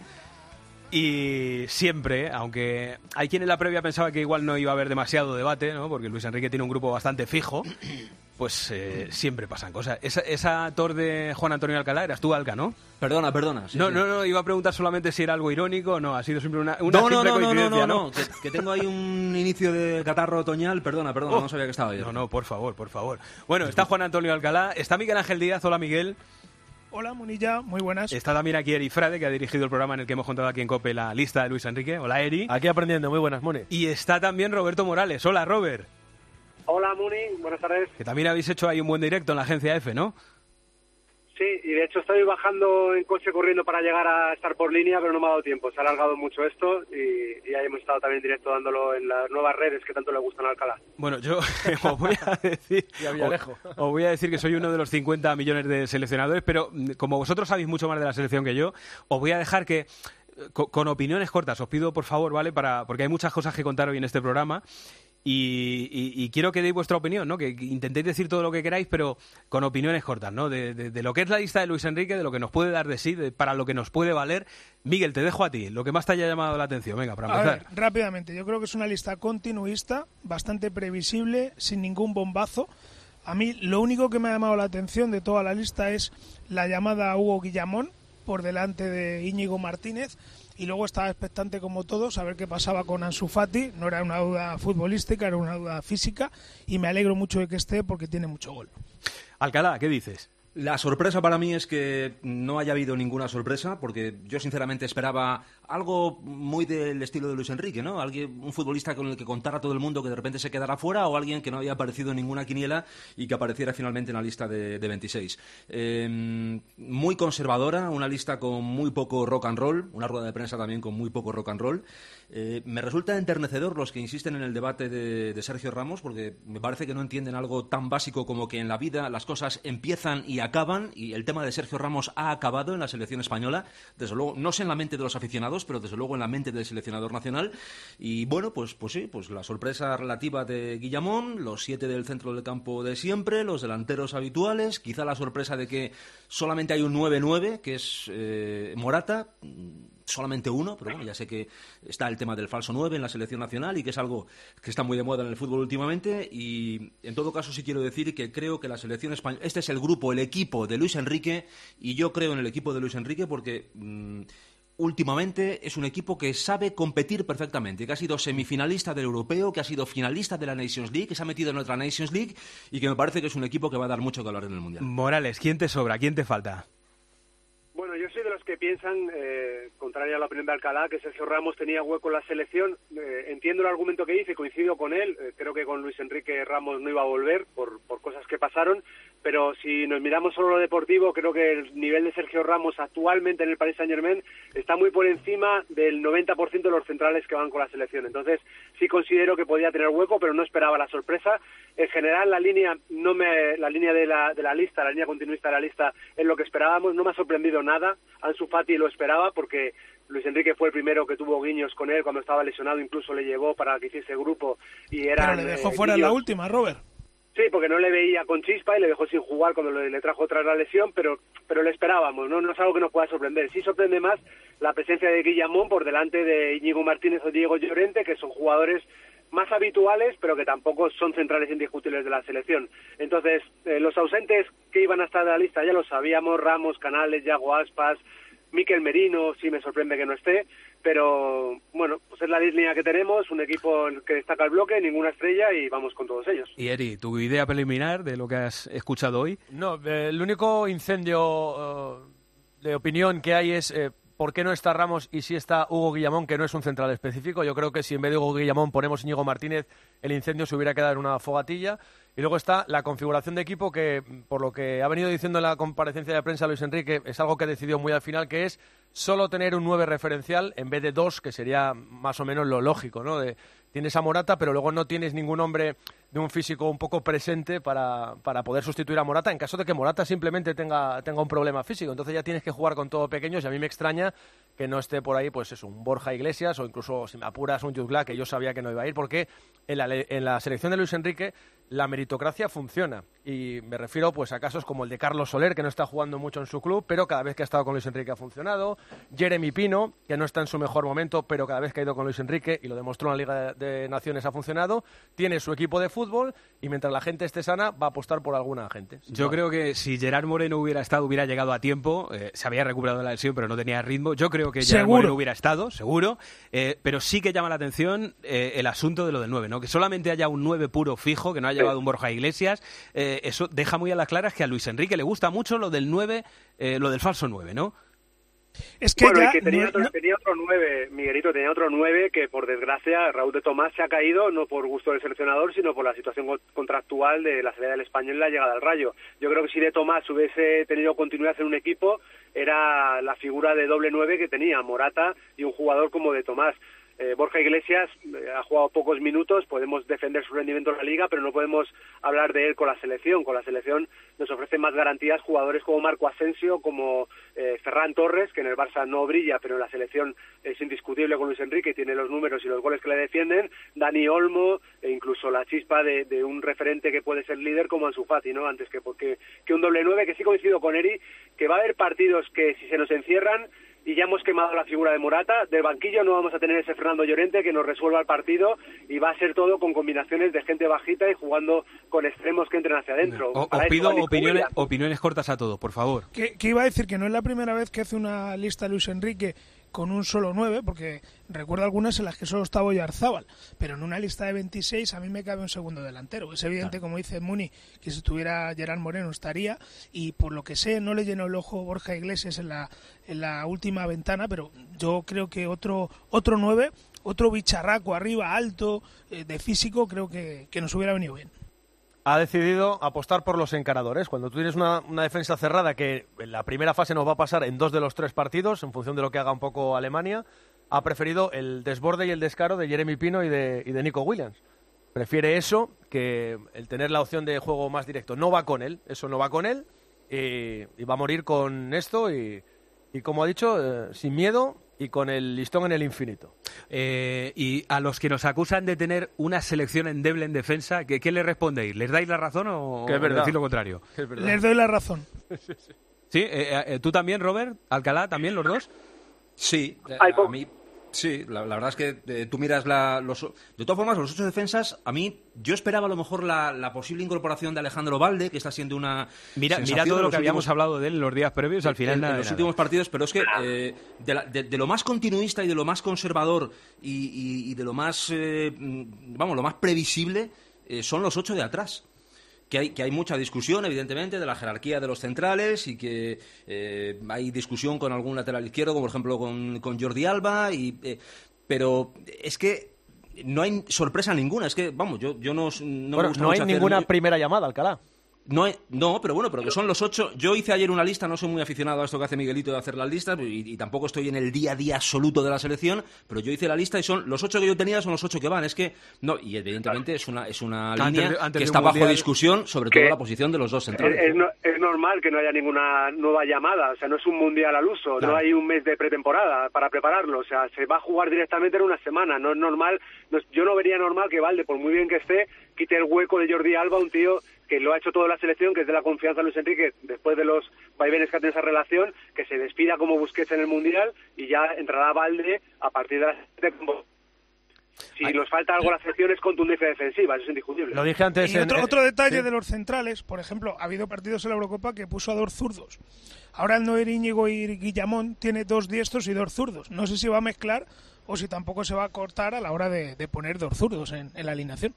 Y siempre, aunque hay quien en la previa pensaba que igual no iba a haber demasiado debate, ¿no? Porque Luis Enrique tiene un grupo bastante fijo, pues siempre pasan cosas. Esa tor de Juan Antonio Alcalá, eras tú, Alca, ¿no? Perdona. Sí, no, iba a preguntar solamente si era algo irónico, no, ha sido siempre una simple coincidencia, ¿no? Que tengo ahí un inicio de catarro otoñal, perdona, no sabía que estaba ahí. No, por favor. Bueno, está Juan Antonio Alcalá, está Miguel Ángel Díaz, hola Miguel. Hola, Munilla, muy buenas. Está también aquí Eri Frade, que ha dirigido el programa en el que hemos contado aquí en COPE la lista de Luis Enrique. Hola, Eri. Aquí aprendiendo, muy buenas, Muni. Y está también Roberto Morales. Hola, Robert. Hola, Muni, buenas tardes. Que también habéis hecho ahí un buen directo en la agencia F, ¿no? Sí, y de hecho estoy bajando en coche corriendo para llegar a estar por línea, pero no me ha dado tiempo. Se ha alargado mucho esto y ahí hemos estado también en directo dándolo en las nuevas redes que tanto le gustan a Alcalá. Bueno, yo os voy a decir que soy uno de los 50 millones de seleccionadores, pero como vosotros sabéis mucho más de la selección que yo, os voy a dejar que con opiniones cortas, os pido por favor, ¿vale? Porque hay muchas cosas que contar hoy en este programa. Y quiero que deis vuestra opinión, ¿no? Que intentéis decir todo lo que queráis, pero con opiniones cortas, ¿no? De lo que es la lista de Luis Enrique, de lo que nos puede dar de sí, para lo que nos puede valer. Miguel, te dejo a ti, lo que más te haya llamado la atención. Venga, para empezar. A ver, rápidamente, yo creo que es una lista continuista, bastante previsible, sin ningún bombazo. A mí lo único que me ha llamado la atención de toda la lista es la llamada a Hugo Guillamón por delante de Íñigo Martínez. Y luego estaba expectante como todos a ver qué pasaba con Ansu Fati. No era una duda futbolística, era una duda física y me alegro mucho de que esté porque tiene mucho gol. Alcalá, ¿qué dices? La sorpresa para mí es que no haya habido ninguna sorpresa, porque yo sinceramente esperaba algo muy del estilo de Luis Enrique, ¿no? Un futbolista con el que contara todo el mundo que de repente se quedara fuera, o alguien que no había aparecido en ninguna quiniela y que apareciera finalmente en la lista de 26. Muy conservadora, una lista con muy poco rock and roll, una rueda de prensa también con muy poco rock and roll. Me resulta enternecedor los que insisten en el debate de Sergio Ramos, porque me parece que no entienden algo tan básico como que en la vida las cosas empiezan y acaban, y el tema de Sergio Ramos ha acabado en la selección española, desde luego, no sé en la mente de los aficionados, pero desde luego en la mente del seleccionador nacional. Y bueno, pues sí, pues la sorpresa relativa de Guillamón, los 7 del centro del campo de siempre, los delanteros habituales, quizá la sorpresa de que solamente hay un 9-9, que es Morata, solamente uno, pero bueno, ya sé que está el tema del falso 9 en la selección nacional y que es algo que está muy de moda en el fútbol últimamente. Y en todo caso sí quiero decir que creo que la selección española, este es el grupo, el equipo de Luis Enrique, y yo creo en el equipo de Luis Enrique porque últimamente es un equipo que sabe competir perfectamente, que ha sido semifinalista del Europeo, que ha sido finalista de la Nations League, que se ha metido en otra Nations League y que me parece que es un equipo que va a dar mucho que hablar en el Mundial. Morales, ¿quién te sobra? ¿Quién te falta? Bueno, yo soy de los que piensan, contrario a la opinión de Alcalá, que Sergio Ramos tenía hueco en la selección. Entiendo el argumento que dice, coincido con él. Creo que con Luis Enrique Ramos no iba a volver por cosas que pasaron, pero si nos miramos solo lo deportivo, creo que el nivel de Sergio Ramos actualmente en el Paris Saint-Germain está muy por encima del 90% de los centrales que van con la selección. Entonces, sí considero que podía tener hueco, pero no esperaba la sorpresa. En general, la línea de la lista, la línea continuista de la lista, es lo que esperábamos. No me ha sorprendido nada. Ansu Fati lo esperaba porque Luis Enrique fue el primero que tuvo guiños con él cuando estaba lesionado, incluso le llevó para que hiciese grupo y era. Pero le dejó fuera en la última, Robert. Sí, porque no le veía con chispa y le dejó sin jugar cuando le trajo tras la lesión, pero le esperábamos, no es algo que nos pueda sorprender. Sí sorprende más la presencia de Guillamón por delante de Íñigo Martínez o Diego Llorente, que son jugadores más habituales, pero que tampoco son centrales indiscutibles de la selección. Entonces, los ausentes que iban a estar en la lista ya lo sabíamos: Ramos, Canales, Yago Aspas, Mikel Merino, sí me sorprende que no esté, pero bueno, pues es la línea que tenemos, un equipo que destaca el bloque, ninguna estrella y vamos con todos ellos. Y Eri, ¿tu idea preliminar de lo que has escuchado hoy? No, el único incendio de opinión que hay es ¿por qué no está Ramos y sí está Hugo Guillamón, que no es un central específico? Yo creo que si en vez de Hugo Guillamón ponemos Íñigo Martínez, el incendio se hubiera quedado en una fogatilla. Y luego está la configuración de equipo, que por lo que ha venido diciendo en la comparecencia de prensa Luis Enrique, es algo que decidió muy al final, que es solo tener un 9 referencial en vez de 2, que sería más o menos lo lógico, ¿no? Tienes a Morata, pero luego no tienes ningún hombre de un físico un poco presente para poder sustituir a Morata en caso de que Morata simplemente tenga un problema físico. Entonces ya tienes que jugar con todo pequeños y a mí me extraña que no esté por ahí, pues es un Borja Iglesias o incluso, si me apuras, un Jutgla, que yo sabía que no iba a ir, porque en la selección de Luis Enrique la meritocracia funciona. Y me refiero pues a casos como el de Carlos Soler, que no está jugando mucho en su club, pero cada vez que ha estado con Luis Enrique ha funcionado. Jeremy Pino, que no está en su mejor momento, pero cada vez que ha ido con Luis Enrique, y lo demostró en la Liga de Naciones, ha funcionado. Tiene su equipo de fútbol y mientras la gente esté sana va a apostar por alguna gente. Yo creo que si Gerard Moreno hubiera estado, hubiera llegado a tiempo. Se había recuperado de la lesión, pero no tenía ritmo. Yo creo que Gerard Moreno hubiera estado, seguro. Pero sí que llama la atención el asunto de lo del 9, ¿no? Que solamente haya un 9 puro fijo, que no haya llevado un Borja Iglesias. Eso deja muy a las claras que a Luis Enrique le gusta mucho lo del 9, lo del falso 9, ¿no? Es que bueno, ya y que tenía otro 9, Miguelito, tenía otro 9 que por desgracia Raúl de Tomás se ha caído, no por gusto del seleccionador, sino por la situación contractual de la salida del Español y la llegada al Rayo. Yo creo que si de Tomás hubiese tenido continuidad en un equipo, era la figura de doble 9 que tenía Morata y un jugador como de Tomás. Borja Iglesias ha jugado pocos minutos, podemos defender su rendimiento en la Liga, pero no podemos hablar de él con la selección. Con la selección nos ofrecen más garantías jugadores como Marco Asensio, como Ferran Torres, que en el Barça no brilla, pero en la selección es indiscutible con Luis Enrique, tiene los números y los goles que le defienden, Dani Olmo, e incluso la chispa de un referente que puede ser líder como Ansu Fati, ¿no? Antes que un doble 9, que sí coincido con Eri, que va a haber partidos que si se nos encierran, y ya hemos quemado la figura de Morata, del banquillo no vamos a tener ese Fernando Llorente que nos resuelva el partido, y va a ser todo con combinaciones de gente bajita y jugando con extremos que entren hacia adentro. Os pido opiniones cortas a todo, por favor. Que iba a decir que no es la primera vez que hace una lista Luis Enrique con un solo 9, porque recuerdo algunas en las que solo estaba Oyarzábal, pero en una lista de 26 a mí me cabe un segundo delantero. Es evidente, como dice Muni, que si estuviera Gerard Moreno estaría, y por lo que sé no le llenó el ojo Borja Iglesias en la última ventana, pero yo creo que otro 9, otro bicharraco arriba, alto, de físico, creo que nos hubiera venido bien. Ha decidido apostar por los encaradores. Cuando tú tienes una defensa cerrada que en la primera fase nos va a pasar en 2 de los 3 partidos, en función de lo que haga un poco Alemania, ha preferido el desborde y el descaro de Jeremy Pino y de Nico Williams. Prefiere eso que el tener la opción de juego más directo. No va con él, eso no va con él, y va a morir con esto y como ha dicho, sin miedo y con el listón en el infinito. Y a los que nos acusan de tener una selección endeble en defensa, ¿qué le respondéis? ¿Les dais la razón o decís lo contrario? Les doy la razón. ¿Sí? ¿Tú también, Robert? ¿Alcalá también, los dos? Sí, a mí... Sí, la verdad es que tú miras de todas formas, los 8 defensas, a mí, yo esperaba a lo mejor la posible incorporación de Alejandro Balde, que está siendo una Mira todo lo que habíamos hablado de él en los días previos, al final en los últimos partidos, pero es que de lo más continuista y de lo más conservador y de lo más, lo más previsible, son los 8 de atrás. Que hay mucha discusión, evidentemente, de la jerarquía de los centrales y que hay discusión con algún lateral izquierdo, como por ejemplo con Jordi Alba, pero es que no hay sorpresa ninguna. Es que, yo no me gusta no hay ninguna primera llamada, Alcalá. No, pero que son los 8. Yo hice ayer una lista, no soy muy aficionado a esto que hace Miguelito de hacer las listas y tampoco estoy en el día a día absoluto de la selección, pero yo hice la lista y son los 8 que yo tenía, son los 8 que van. Es que no, y evidentemente es una línea que está bajo discusión, sobre todo la posición de los dos centrales. Es normal que no haya ninguna nueva llamada, o sea, no es un mundial al uso, claro. No hay un mes de pretemporada para prepararlo, o sea, se va a jugar directamente en una semana, no es normal, yo no vería normal que Balde, por muy bien que esté, quite el hueco de Jordi Alba, un tío que lo ha hecho toda la selección, que es de la confianza de Luis Enrique, después de los vaivenes que ha tenido esa relación, que se despida como Busquets en el Mundial y ya entrará Balde a partir de la siguiente. Si nos falta algo a la selección es contundencia defensiva, eso es indiscutible. Lo dije antes. Y otro detalle de los centrales, por ejemplo, ha habido partidos en la Eurocopa que puso a 2 zurdos. Ahora el Noer Íñigo y Guillamón tiene 2 diestros y 2 zurdos. No sé si va a mezclar o si tampoco se va a cortar a la hora de poner 2 zurdos en la alineación.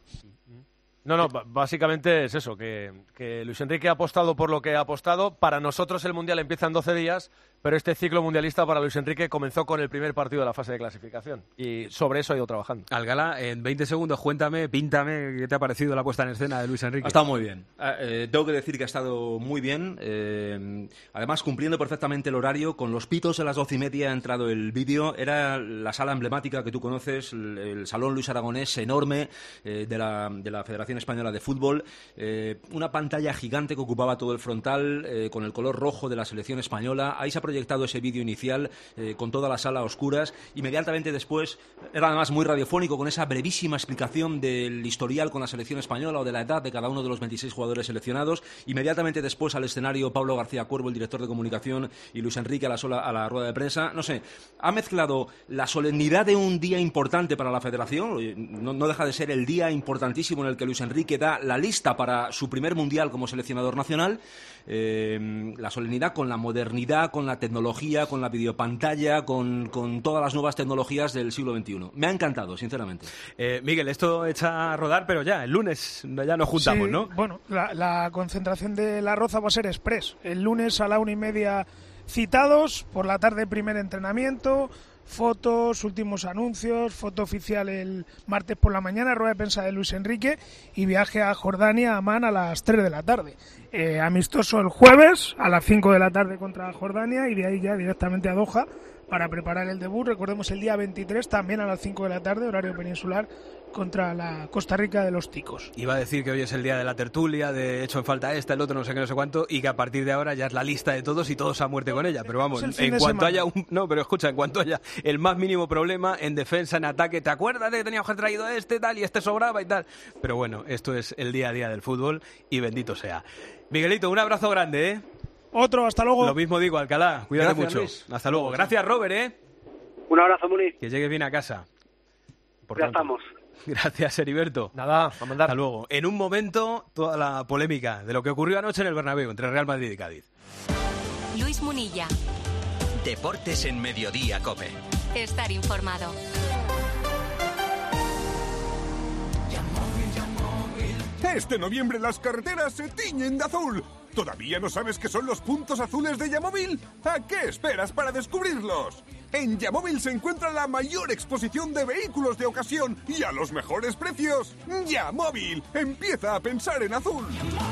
No, básicamente es eso, que Luis Enrique ha apostado por lo que ha apostado. Para nosotros el Mundial empieza en 12 días, pero este ciclo mundialista para Luis Enrique comenzó con el primer partido de la fase de clasificación y sobre eso ha ido trabajando. Alcalá, en 20 segundos, píntame qué te ha parecido la puesta en escena de Luis Enrique. Ha estado muy bien. Tengo que decir que ha estado muy bien. Además, cumpliendo perfectamente el horario, con los pitos a las 12:30 ha entrado el vídeo. Era la sala emblemática que tú conoces, el Salón Luis Aragonés, enorme, de la Federación Española de Fútbol, una pantalla gigante que ocupaba todo el frontal con el color rojo de la selección española. Ahí se ha proyectado ese vídeo inicial con toda la sala a oscuras. Inmediatamente después era además muy radiofónico, con esa brevísima explicación del historial con la selección española o de la edad de cada uno de los 26 jugadores seleccionados. Inmediatamente después al escenario Pablo García Cuervo, el director de comunicación, y Luis Enrique a la rueda de prensa. No sé, ha mezclado la solemnidad de un día importante para la federación, no deja de ser el día importantísimo en el que Luis Enrique da la lista para su primer mundial como seleccionador nacional, la solemnidad con la modernidad, con la tecnología, con la videopantalla, con todas las nuevas tecnologías del siglo XXI. Me ha encantado, sinceramente. Miguel, esto echa a rodar, pero ya, el lunes ya nos juntamos, sí, ¿no? Bueno, la concentración de La Roza va a ser express. El lunes a la 1:30 citados, por la tarde primer entrenamiento, fotos, últimos anuncios, foto oficial el martes por la mañana, rueda de prensa de Luis Enrique y viaje a Jordania, a Amán, a las 3 de la tarde. Amistoso el jueves a las 5 de la tarde contra Jordania y de ahí ya directamente a Doha para preparar el debut. Recordemos el día 23 también a las 5 de la tarde, horario peninsular, contra la Costa Rica de los Ticos. Iba a decir que hoy es el día de la tertulia, de hecho en falta esta, el otro no sé qué, no sé cuánto, y que a partir de ahora ya es la lista de todos y todos a muerte con ella. Pero vamos, en cuanto haya en cuanto haya el más mínimo problema en defensa, en ataque, ¿te acuerdas de que teníamos que haber traído tal y este sobraba y tal? Pero bueno, esto es el día a día del fútbol y bendito sea. Miguelito, un abrazo grande, ¿eh? Otro, hasta luego. Lo mismo digo, Alcalá, cuídate mucho. Luis. Hasta luego. Gracias, Robert, ¿eh? Un abrazo, Muni. Que llegues bien a casa. Ya estamos. Gracias, Heriberto. Nada, a mandar. Hasta luego. En un momento, toda la polémica de lo que ocurrió anoche en el Bernabéu entre Real Madrid y Cádiz. Luis Munilla. Deportes en Mediodía, COPE. Estar informado. Este noviembre las carreteras se tiñen de azul. ¿Todavía no sabes qué son los puntos azules de Yamóvil? ¿A qué esperas para descubrirlos? En Yamóvil se encuentra la mayor exposición de vehículos de ocasión y a los mejores precios. Yamóvil, empieza a pensar en azul.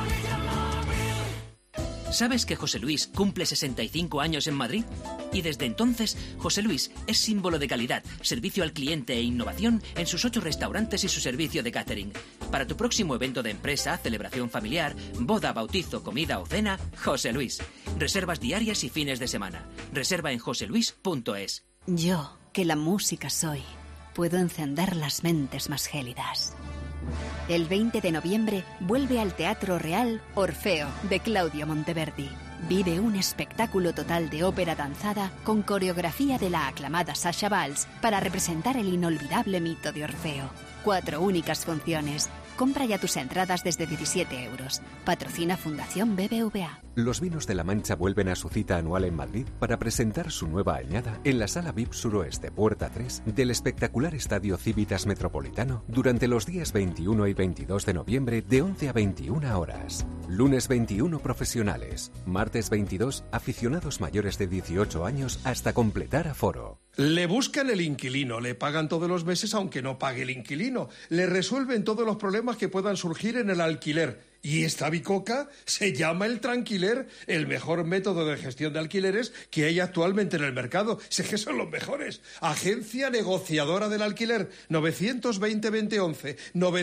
¿Sabes que José Luis cumple 65 años en Madrid? Y desde entonces, José Luis es símbolo de calidad, servicio al cliente e innovación en sus 8 restaurantes y su servicio de catering. Para tu próximo evento de empresa, celebración familiar, boda, bautizo, comida o cena, José Luis. Reservas diarias y fines de semana. Reserva en joseluis.es. Yo, que la música soy, puedo encender las mentes más gélidas. El 20 de noviembre vuelve al Teatro Real Orfeo, de Claudio Monteverdi. Vive un espectáculo total de ópera danzada con coreografía de la aclamada Sasha Valls para representar el inolvidable mito de Orfeo. 4 únicas funciones. Compra ya tus entradas desde 17 €. Patrocina Fundación BBVA. Los Vinos de la Mancha vuelven a su cita anual en Madrid para presentar su nueva añada en la Sala VIP Suroeste, Puerta 3, del espectacular Estadio Civitas Metropolitano durante los días 21 y 22 de noviembre de 11 a 21 horas. Lunes 21 profesionales, martes 22 aficionados mayores de 18 años hasta completar aforo. Le buscan el inquilino, le pagan todos los meses aunque no pague el inquilino, le resuelven todos los problemas que puedan surgir en el alquiler. Y esta bicoca se llama el Tranquiler, el mejor método de gestión de alquileres que hay actualmente en el mercado. Sé que son los mejores. Agencia negociadora del alquiler, 920-2011,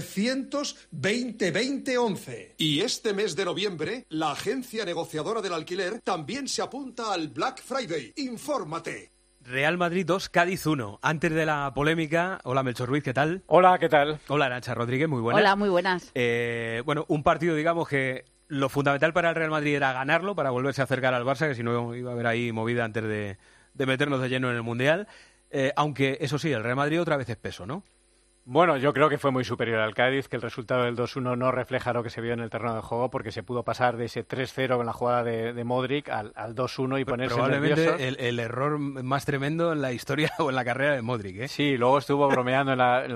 920-2011. Y este mes de noviembre, la agencia negociadora del alquiler también se apunta al Black Friday. Infórmate. Real Madrid 2, Cádiz 1. Antes de la polémica, hola Melchor Ruiz, ¿qué tal? Hola, ¿qué tal? Hola Arantxa Rodríguez, muy buenas. Hola, muy buenas. Bueno, un partido, digamos que lo fundamental para el Real Madrid era ganarlo, para volverse a acercar al Barça, que si no iba a haber ahí movida antes de meternos de lleno en el Mundial. Aunque, eso sí, el Real Madrid otra vez es peso, ¿no? Bueno, yo creo que fue muy superior al Cádiz, que el resultado del 2-1 no refleja lo que se vio en el terreno de juego, porque se pudo pasar de ese 3-0 en la jugada de Modric al 2-1 y ponerse probablemente nerviosos. el error más tremendo en la historia o en la carrera de Modric, ¿eh? Sí, luego estuvo bromeando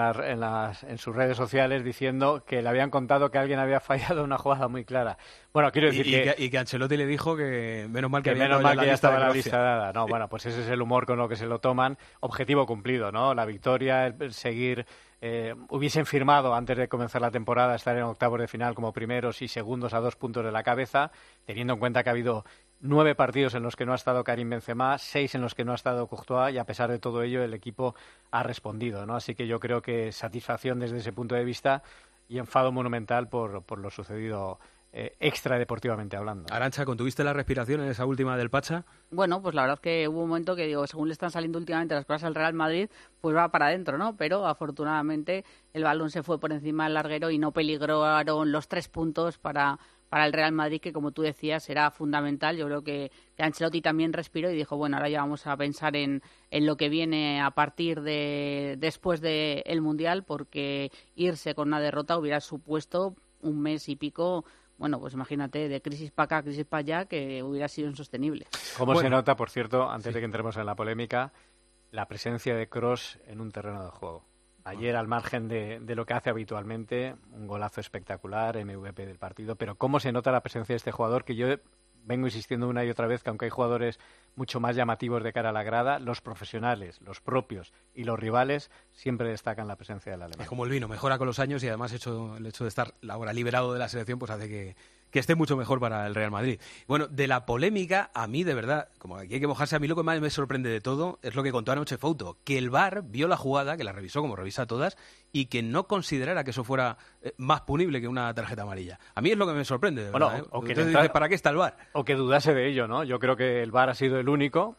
en sus redes sociales diciendo que le habían contado que alguien había fallado una jugada muy clara. Bueno, quiero decir que Ancelotti le dijo que menos mal que ya estaba la lista dada. No, bueno, pues ese es el humor con lo que se lo toman. Objetivo cumplido, ¿no? La victoria, el seguir... hubiesen firmado antes de comenzar la temporada estar en octavos de final como primeros y segundos a 2 puntos de la cabeza, teniendo en cuenta que ha habido 9 partidos en los que no ha estado Karim Benzema, 6 en los que no ha estado Courtois, y a pesar de todo ello el equipo ha respondido, ¿no? Así que yo creo que satisfacción desde ese punto de vista y enfado monumental por lo sucedido extra deportivamente hablando. Arantxa, ¿contuviste la respiración en esa última del Pacha? Bueno, pues la verdad es que hubo un momento que, digo, según le están saliendo últimamente las cosas al Real Madrid, pues va para adentro, ¿no? Pero afortunadamente el balón se fue por encima del larguero y no peligraron los 3 puntos para el Real Madrid, que como tú decías era fundamental. Yo creo que Ancelotti también respiró y dijo, bueno, ahora ya vamos a pensar en lo que viene a partir de después del Mundial, porque irse con una derrota hubiera supuesto un mes y pico. Bueno, pues imagínate, de crisis para acá, crisis para allá, que hubiera sido insostenible. ¿Cómo se nota, por cierto, antes de que entremos en la polémica, la presencia de Kroos en un terreno de juego? Ayer, al margen de lo que hace habitualmente, un golazo espectacular, MVP del partido, pero ¿cómo se nota la presencia de este jugador? Que yo vengo insistiendo una y otra vez que aunque hay jugadores mucho más llamativos de cara a la grada, los profesionales, los propios y los rivales siempre destacan la presencia del alemán. Es como el vino, mejora con los años y además el hecho de estar ahora liberado de la selección pues hace que esté mucho mejor para el Real Madrid. Bueno, de la polémica, a mí de verdad, como aquí hay que mojarse, a mí lo que más me sorprende de todo es lo que contó anoche Fouto, que el VAR vio la jugada, que la revisó como revisa todas, y que no considerara que eso fuera más punible que una tarjeta amarilla. A mí es lo que me sorprende, de verdad, o que dices, ¿para qué está el VAR? O que dudase de ello, ¿no? Yo creo que el VAR ha sido el único,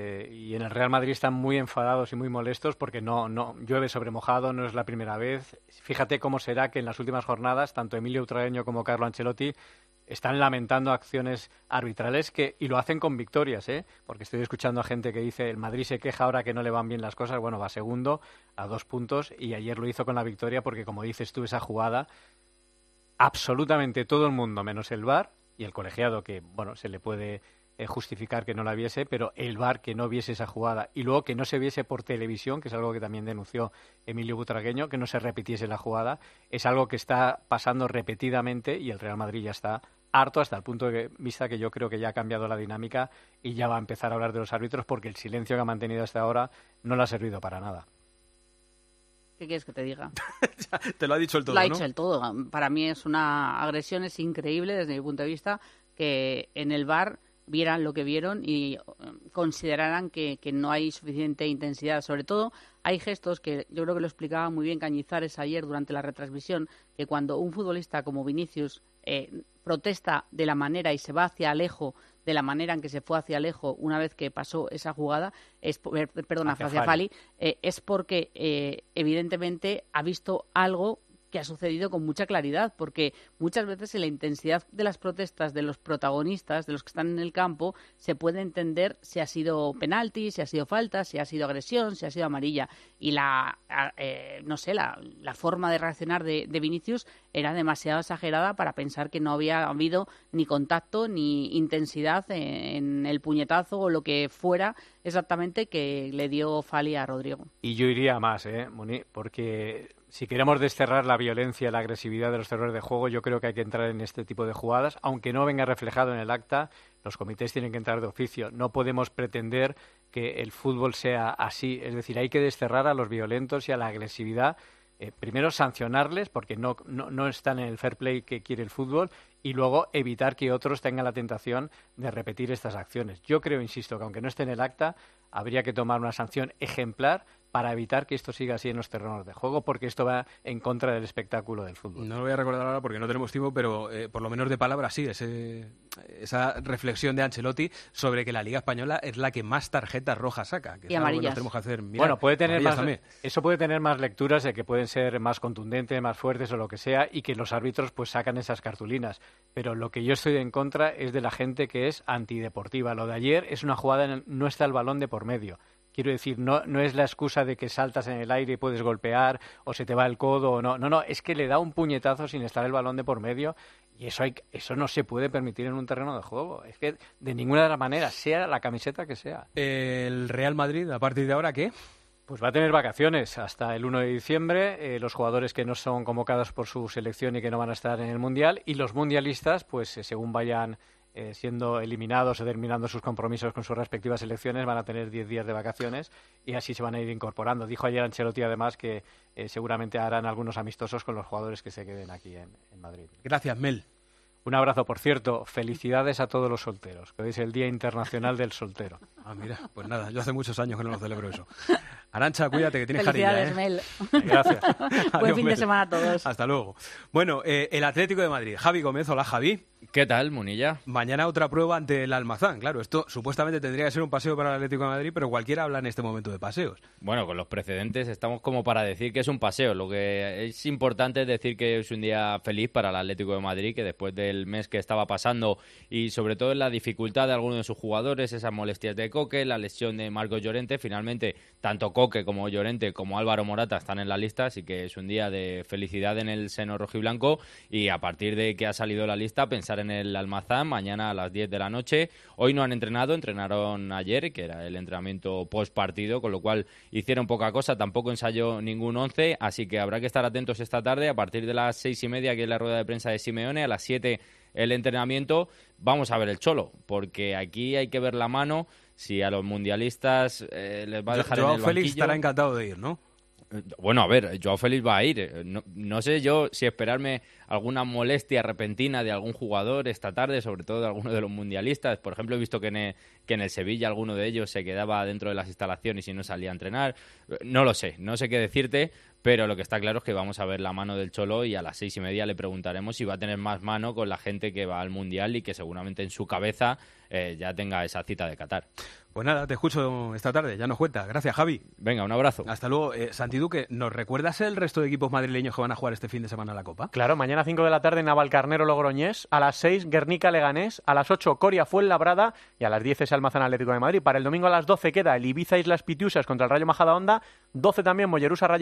y en el Real Madrid están muy enfadados y muy molestos porque no llueve sobre mojado, no es la primera vez. Fíjate cómo será que en las últimas jornadas tanto Emilio Utragueño como Carlo Ancelotti están lamentando acciones arbitrales y lo hacen con victorias, porque estoy escuchando a gente que dice el Madrid se queja ahora que no le van bien las cosas. Bueno, va segundo a 2 puntos y ayer lo hizo con la victoria porque, como dices tú, esa jugada absolutamente todo el mundo menos el VAR y el colegiado, que bueno, se le puede justificar que no la viese, pero el VAR que no viese esa jugada y luego que no se viese por televisión, que es algo que también denunció Emilio Butragueño, que no se repitiese la jugada, es algo que está pasando repetidamente y el Real Madrid ya está harto hasta el punto de vista que yo creo que ya ha cambiado la dinámica y ya va a empezar a hablar de los árbitros porque el silencio que ha mantenido hasta ahora no le ha servido para nada. ¿Qué quieres que te diga? Te lo ha dicho el todo, Lo ha ¿no? dicho el todo. Para mí es una agresión, es increíble desde mi punto de vista que en el VAR vieran lo que vieron y consideraran que no hay suficiente intensidad. Sobre todo, hay gestos que yo creo que lo explicaba muy bien Cañizares ayer durante la retransmisión, que cuando un futbolista como Vinicius protesta de la manera y se va hacia Alejo, de la manera en que se fue hacia Alejo una vez que pasó esa jugada, hacia Fali, es porque evidentemente ha visto algo que ha sucedido con mucha claridad, porque muchas veces en la intensidad de las protestas de los protagonistas, de los que están en el campo, se puede entender si ha sido penalti, si ha sido falta, si ha sido agresión, si ha sido amarilla. Y la forma de reaccionar de Vinicius era demasiado exagerada para pensar que no había habido ni contacto ni intensidad en el puñetazo o lo que fuera exactamente que le dio Fali a Rodrigo. Y yo iría más, Moni, porque si queremos desterrar la violencia, la agresividad de los terrores de juego, yo creo que hay que entrar en este tipo de jugadas. Aunque no venga reflejado en el acta, los comités tienen que entrar de oficio. No podemos pretender que el fútbol sea así. Es decir, hay que desterrar a los violentos y a la agresividad. Primero, sancionarles porque no están en el fair play que quiere el fútbol y luego evitar que otros tengan la tentación de repetir estas acciones. Yo creo, insisto, que aunque no esté en el acta, habría que tomar una sanción ejemplar para evitar que esto siga así en los terrenos de juego, porque esto va en contra del espectáculo del fútbol. No lo voy a recordar ahora porque no tenemos tiempo, pero por lo menos de palabra sí, esa reflexión de Ancelotti sobre que la Liga Española es la que más tarjetas rojas saca. Que y amarillas. Tenemos que hacer. Mirar, bueno, puede tener más, también. eso puede tener más lecturas de que pueden ser más contundentes, más fuertes o lo que sea, y que los árbitros pues sacan esas cartulinas. Pero lo que yo estoy en contra es de la gente que es antideportiva. Lo de ayer es una jugada, no está el balón de por medio. Quiero decir, no es la excusa de que saltas en el aire y puedes golpear o se te va el codo o no. No, es que le da un puñetazo sin estar el balón de por medio y eso no se puede permitir en un terreno de juego. Es que de ninguna de las maneras, sea la camiseta que sea. ¿El Real Madrid, a partir de ahora, qué? Pues va a tener vacaciones hasta el 1 de diciembre, los jugadores que no son convocados por su selección y que no van a estar en el Mundial, y los mundialistas, pues según vayan siendo eliminados o terminando sus compromisos con sus respectivas selecciones, van a tener 10 días de vacaciones y así se van a ir incorporando. Dijo ayer Ancelotti además que seguramente harán algunos amistosos con los jugadores que se queden aquí en Madrid. Gracias, Mel. Un abrazo, por cierto, felicidades a todos los solteros, que hoy es el Día Internacional del Soltero. Ah, mira, pues nada, yo hace muchos años que no lo celebro eso. Arantxa, cuídate, que tienes felicidades, jarilla, Mel. Gracias. Buen fin de semana a todos. Hasta luego. Bueno, el Atlético de Madrid. Javi Gómez, hola Javi. ¿Qué tal, Munilla? Mañana otra prueba ante el Almazán. Claro, esto supuestamente tendría que ser un paseo para el Atlético de Madrid, pero cualquiera habla en este momento de paseos. Bueno, con los precedentes estamos como para decir que es un paseo. Lo que es importante es decir que es un día feliz para el Atlético de Madrid, que después del mes que estaba pasando y sobre todo en la dificultad de algunos de sus jugadores, esas molestias de Coque, la lesión de Marcos Llorente, finalmente tanto Coque como Llorente como Álvaro Morata están en la lista, así que es un día de felicidad en el seno rojiblanco y a partir de que ha salido la lista pensar en el Almazán mañana a las 10 de la noche. Hoy no han entrenado, entrenaron ayer, que era el entrenamiento post partido, con lo cual hicieron poca cosa, tampoco ensayó ningún 11, así que habrá que estar atentos esta tarde a partir de las 6:30, que es la rueda de prensa de Simeone, a las 7 el entrenamiento. Vamos a ver el Cholo, porque aquí hay que ver la mano, si a los mundialistas les va a dejar en el banquillo. Félix estará encantado de ir, ¿no? Bueno, a ver, Joao Félix va a ir. No sé yo si esperarme alguna molestia repentina de algún jugador esta tarde, sobre todo de alguno de los mundialistas. Por ejemplo, he visto que en el Sevilla alguno de ellos se quedaba dentro de las instalaciones y no salía a entrenar. No lo sé, no sé qué decirte, pero lo que está claro es que vamos a ver la mano del Cholo y a las 6:30 le preguntaremos si va a tener más mano con la gente que va al Mundial y que seguramente en su cabeza ya tenga esa cita de Qatar. Pues nada, te escucho esta tarde, ya nos cuenta. Gracias, Javi. Venga, un abrazo. Hasta luego. Santi Duque, ¿nos recuerdas el resto de equipos madrileños que van a jugar este fin de semana a la Copa? Claro, mañana 5 de la tarde Navalcarnero Logroñés, a las 6 Guernica Leganés, a las 8 Coria Fuenlabrada y a las 10 es Almazán Atlético de Madrid. Para el domingo a las 12 queda el Ibiza Islas Pitiusas contra el Rayo Majadahonda, 12 también Mollerusa Rayo Vallecano.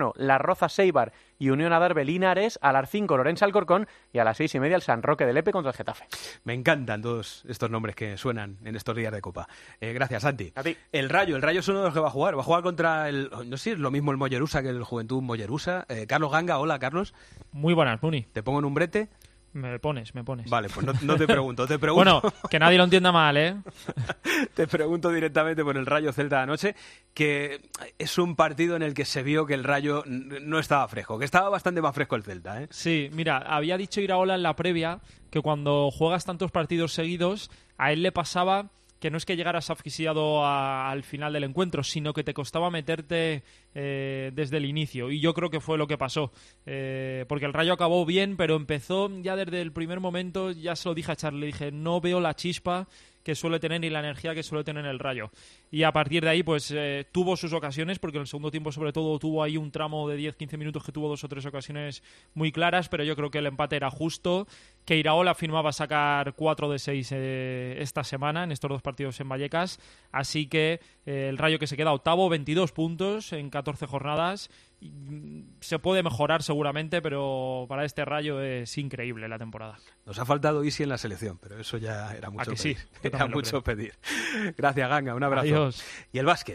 temprano Las Rozas Seibar y Unión Adarve Linares, a las 5 Lorense Alcorcón y a las 6:30 el San Roque de Lepe contra el Getafe. Me encantan todos estos nombres que suenan en estos días de Copa. Gracias, Santi. A ti. El Rayo es uno de los que va a jugar. Va a jugar contra no sé si es lo mismo el Mollerusa que el Juventud Mollerusa. Carlos Ganga, hola Carlos. Muy buenas, Muni. ¿Te pongo en un brete? Me pones. Vale, pues no te pregunto, Bueno, que nadie lo entienda mal, ¿eh? Te pregunto directamente por el Rayo Celta de anoche, que es un partido en el que se vio que el Rayo no estaba fresco, que estaba bastante más fresco el Celta, ¿eh? Sí, mira, había dicho Iraola en la previa que cuando juegas tantos partidos seguidos, a él le pasaba que no es que llegaras asfixiado al final del encuentro, sino que te costaba meterte desde el inicio. Y yo creo que fue lo que pasó. Porque el Rayo acabó bien, pero empezó ya desde el primer momento, ya se lo dije a Charlie, le dije, no veo la chispa que suele tener ni la energía que suele tener el Rayo. Y a partir de ahí, pues tuvo sus ocasiones, porque en el segundo tiempo sobre todo tuvo ahí un tramo de 10-15 minutos que tuvo 2 o 3 ocasiones muy claras, pero yo creo que el empate era justo, que Iraola afirmaba sacar 4 de 6 esta semana en estos 2 partidos en Vallecas, así que el Rayo que se queda octavo, 22 puntos en 14 jornadas, se puede mejorar seguramente, pero para este Rayo es increíble la temporada. Nos ha faltado Isi en la selección, pero eso ya era mucho pedir. Sí? Era mucho pedir. Gracias, Ganga, un abrazo. Adiós. Y el básquet.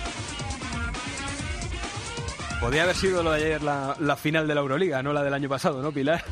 Podría haber sido lo de ayer la final de la Euroliga, no la del año pasado, ¿no, Pilar?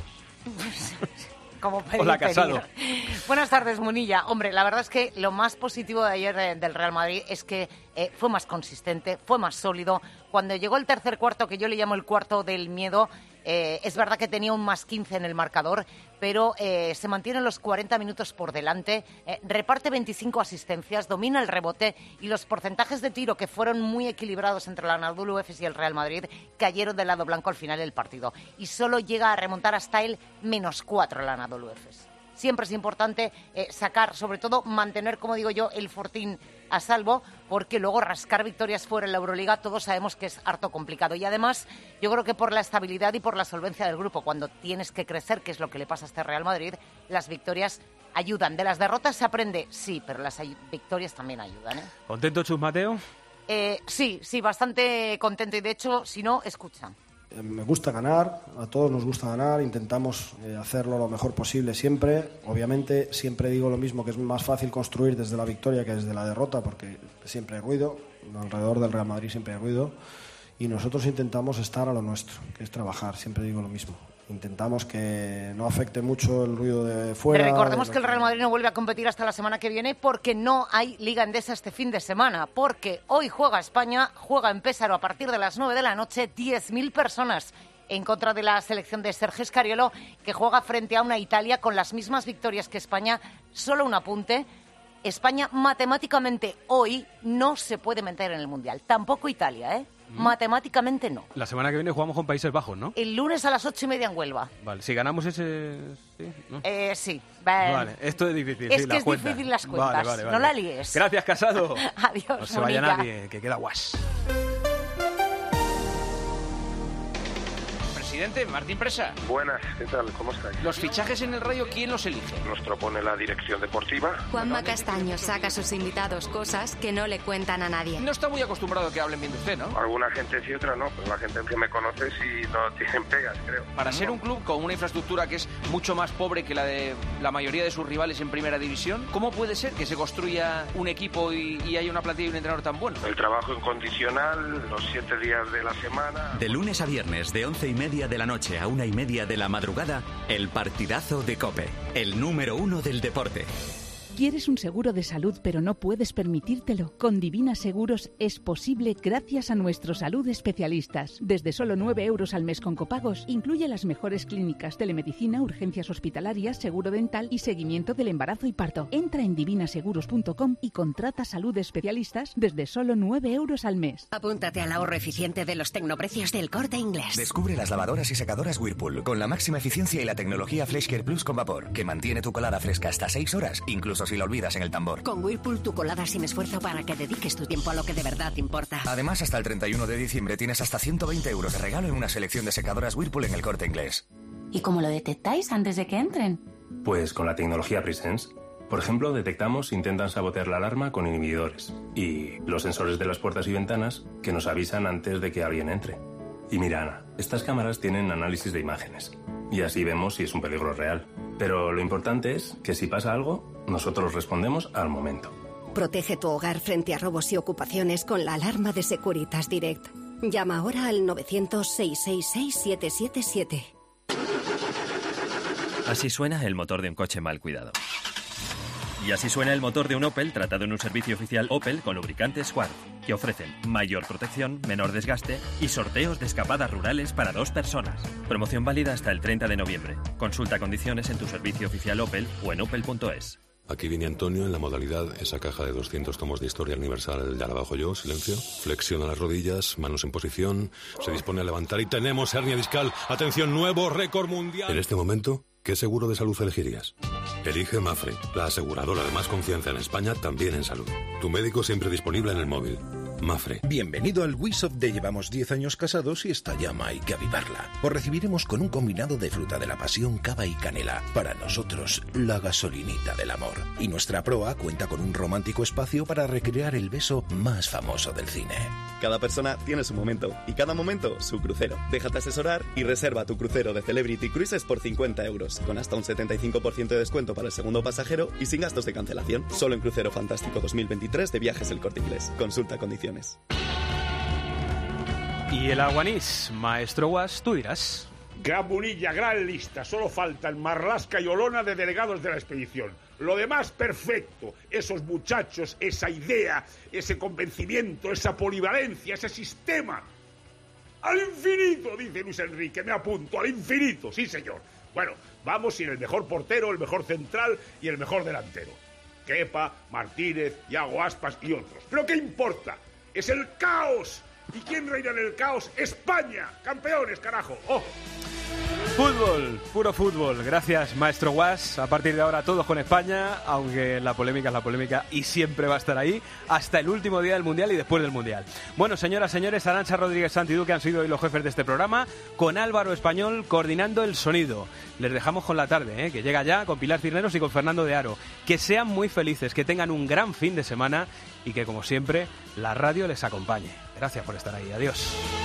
Como pedir, Hola, Casado. Buenas tardes, Munilla. Hombre, la verdad es que lo más positivo de ayer del Real Madrid es que fue más consistente, fue más sólido. Cuando llegó el tercer cuarto, que yo le llamo el cuarto del miedo, es verdad que tenía un más 15 en el marcador, pero se mantiene los 40 minutos por delante, reparte 25 asistencias, domina el rebote y los porcentajes de tiro, que fueron muy equilibrados entre la Anadolu Efes y el Real Madrid, cayeron del lado blanco al final del partido. Y solo llega a remontar hasta el -4 la Anadolu Efes. Siempre es importante sacar, sobre todo mantener, como digo yo, el fortín a salvo, porque luego rascar victorias fuera en la Euroliga todos sabemos que es harto complicado. Y además, yo creo que por la estabilidad y por la solvencia del grupo, cuando tienes que crecer, que es lo que le pasa a este Real Madrid, las victorias ayudan. De las derrotas se aprende, sí, pero las victorias también ayudan, ¿eh? ¿Contento, Chus Mateo? Sí, bastante contento. Y de hecho, si no, escuchan. Me gusta ganar, a todos nos gusta ganar, intentamos hacerlo lo mejor posible siempre. Obviamente siempre digo lo mismo, que es más fácil construir desde la victoria que desde la derrota, porque siempre hay ruido, alrededor del Real Madrid siempre hay ruido, y nosotros intentamos estar a lo nuestro, que es trabajar, siempre digo lo mismo. Intentamos que no afecte mucho el ruido de fuera. Recordemos que el Real Madrid no vuelve a competir hasta la semana que viene porque no hay Liga Endesa este fin de semana, porque hoy juega España, juega en Pésaro a partir de las 9 de la noche, 10.000 personas en contra de la selección de Sergio Scariolo, que juega frente a una Italia con las mismas victorias que España. Solo un apunte: España matemáticamente hoy no se puede meter en el Mundial, tampoco Italia, ¿eh? Matemáticamente no. La semana que viene jugamos con Países Bajos, ¿no? El lunes a las 8:30 en Huelva. Vale, si ganamos ese... ¿Sí? ¿No? Sí. Vale, esto es difícil. Es sí, que es difícil las cuentas. Vale. No la líes. Gracias, Casado. Adiós, No se vaya Mónica. nadie, que queda guas. Presidente, Martín Presa. Buenas, ¿qué tal? ¿Cómo estáis? Los fichajes en el Rayo, ¿quién los elige? Los propone la dirección deportiva. Juanma Castaño saca a sus invitados cosas que no le cuentan a nadie. No está muy acostumbrado a que hablen bien de usted, ¿no? Alguna gente sí, otra no, pero la gente que me conoce sí no tienen pegas, creo. Para ser un club con una infraestructura que es mucho más pobre que la de la mayoría de sus rivales en primera división, ¿cómo puede ser que se construya un equipo y haya una plantilla y un entrenador tan bueno? El trabajo incondicional, los 7 días de la semana. De lunes a viernes, de 11:30 de la noche a 1:30 de la madrugada, el partidazo de COPE, el número 1 del deporte. ¿Quieres un seguro de salud pero no puedes permitírtelo? Con Divina Seguros es posible gracias a nuestros salud especialistas. Desde solo 9 euros al mes con copagos, incluye las mejores clínicas, telemedicina, urgencias hospitalarias, seguro dental y seguimiento del embarazo y parto. Entra en divinaseguros.com y contrata salud especialistas desde solo 9 euros al mes. Apúntate al ahorro eficiente de los tecnoprecios del Corte Inglés. Descubre las lavadoras y secadoras Whirlpool con la máxima eficiencia y la tecnología FreshCare Plus con vapor, que mantiene tu colada fresca hasta 6 horas, incluso si la olvidas en el tambor. Con Whirlpool tu colada sin esfuerzo para que dediques tu tiempo a lo que de verdad importa. Además, hasta el 31 de diciembre tienes hasta 120 euros de regalo en una selección de secadoras Whirlpool en el Corte Inglés. ¿Y cómo lo detectáis antes de que entren? Pues con la tecnología Presence. Por ejemplo, detectamos si intentan sabotear la alarma con inhibidores y los sensores de las puertas y ventanas que nos avisan antes de que alguien entre. Y mira, Ana, estas cámaras tienen análisis de imágenes. Y así vemos si es un peligro real. Pero lo importante es que si pasa algo, nosotros respondemos al momento. Protege tu hogar frente a robos y ocupaciones con la alarma de Securitas Direct. Llama ahora al 900-666-777. Así suena el motor de un coche mal cuidado. Y así suena el motor de un Opel tratado en un servicio oficial Opel con lubricantes Squart, que ofrecen mayor protección, menor desgaste y sorteos de escapadas rurales para 2 personas. Promoción válida hasta el 30 de noviembre. Consulta condiciones en tu servicio oficial Opel o en opel.es. Aquí viene Antonio en la modalidad, esa caja de 200 tomos de historia universal, ya la bajo yo, silencio. Flexiona las rodillas, manos en posición, se dispone a levantar y tenemos hernia discal. Atención, nuevo récord mundial. En este momento, ¿qué seguro de salud elegirías? Elige Mafre, la aseguradora de más confianza en España, también en salud. Tu médico siempre disponible en el móvil. Mafre. Bienvenido al Wisoft de Llevamos 10 años casados y esta llama hay que avivarla. Os recibiremos con un combinado de fruta de la pasión, cava y canela. Para nosotros, la gasolinita del amor. Y nuestra proa cuenta con un romántico espacio para recrear el beso más famoso del cine. Cada persona tiene su momento y cada momento su crucero. Déjate asesorar y reserva tu crucero de Celebrity Cruises por 50 euros, con hasta un 75% de descuento para el segundo pasajero y sin gastos de cancelación. Solo en Crucero Fantástico 2023 de Viajes El Corte Inglés. Consulta condiciones. Y el aguanís, maestro Guas, tú dirás. Gran Munilla, gran lista. Solo faltan Marlaska y Olona de delegados de la expedición. Lo demás, perfecto. Esos muchachos, esa idea, ese convencimiento, esa polivalencia, ese sistema. ¡Al infinito!, dice Luis Enrique. Me apunto, al infinito, sí señor. Bueno, vamos sin el mejor portero, el mejor central y el mejor delantero. Kepa, Martínez, Iago Aspas y otros. ¿Pero qué importa? ¡Es el caos! ¿Y quién reina en el caos? ¡España! ¡Campeones, carajo! ¡Oh! Fútbol, puro fútbol. Gracias, maestro Guas. A partir de ahora todos con España, aunque la polémica es la polémica y siempre va a estar ahí hasta el último día del Mundial y después del Mundial. Bueno, señoras, señores, Arantxa Rodríguez Santiduque han sido hoy los jefes de este programa, con Álvaro Español coordinando el sonido. Les dejamos con la tarde, que llega ya, con Pilar Cisneros y con Fernando de Aro. Que sean muy felices, que tengan un gran fin de semana y que, como siempre, la radio les acompañe. Gracias por estar ahí. Adiós.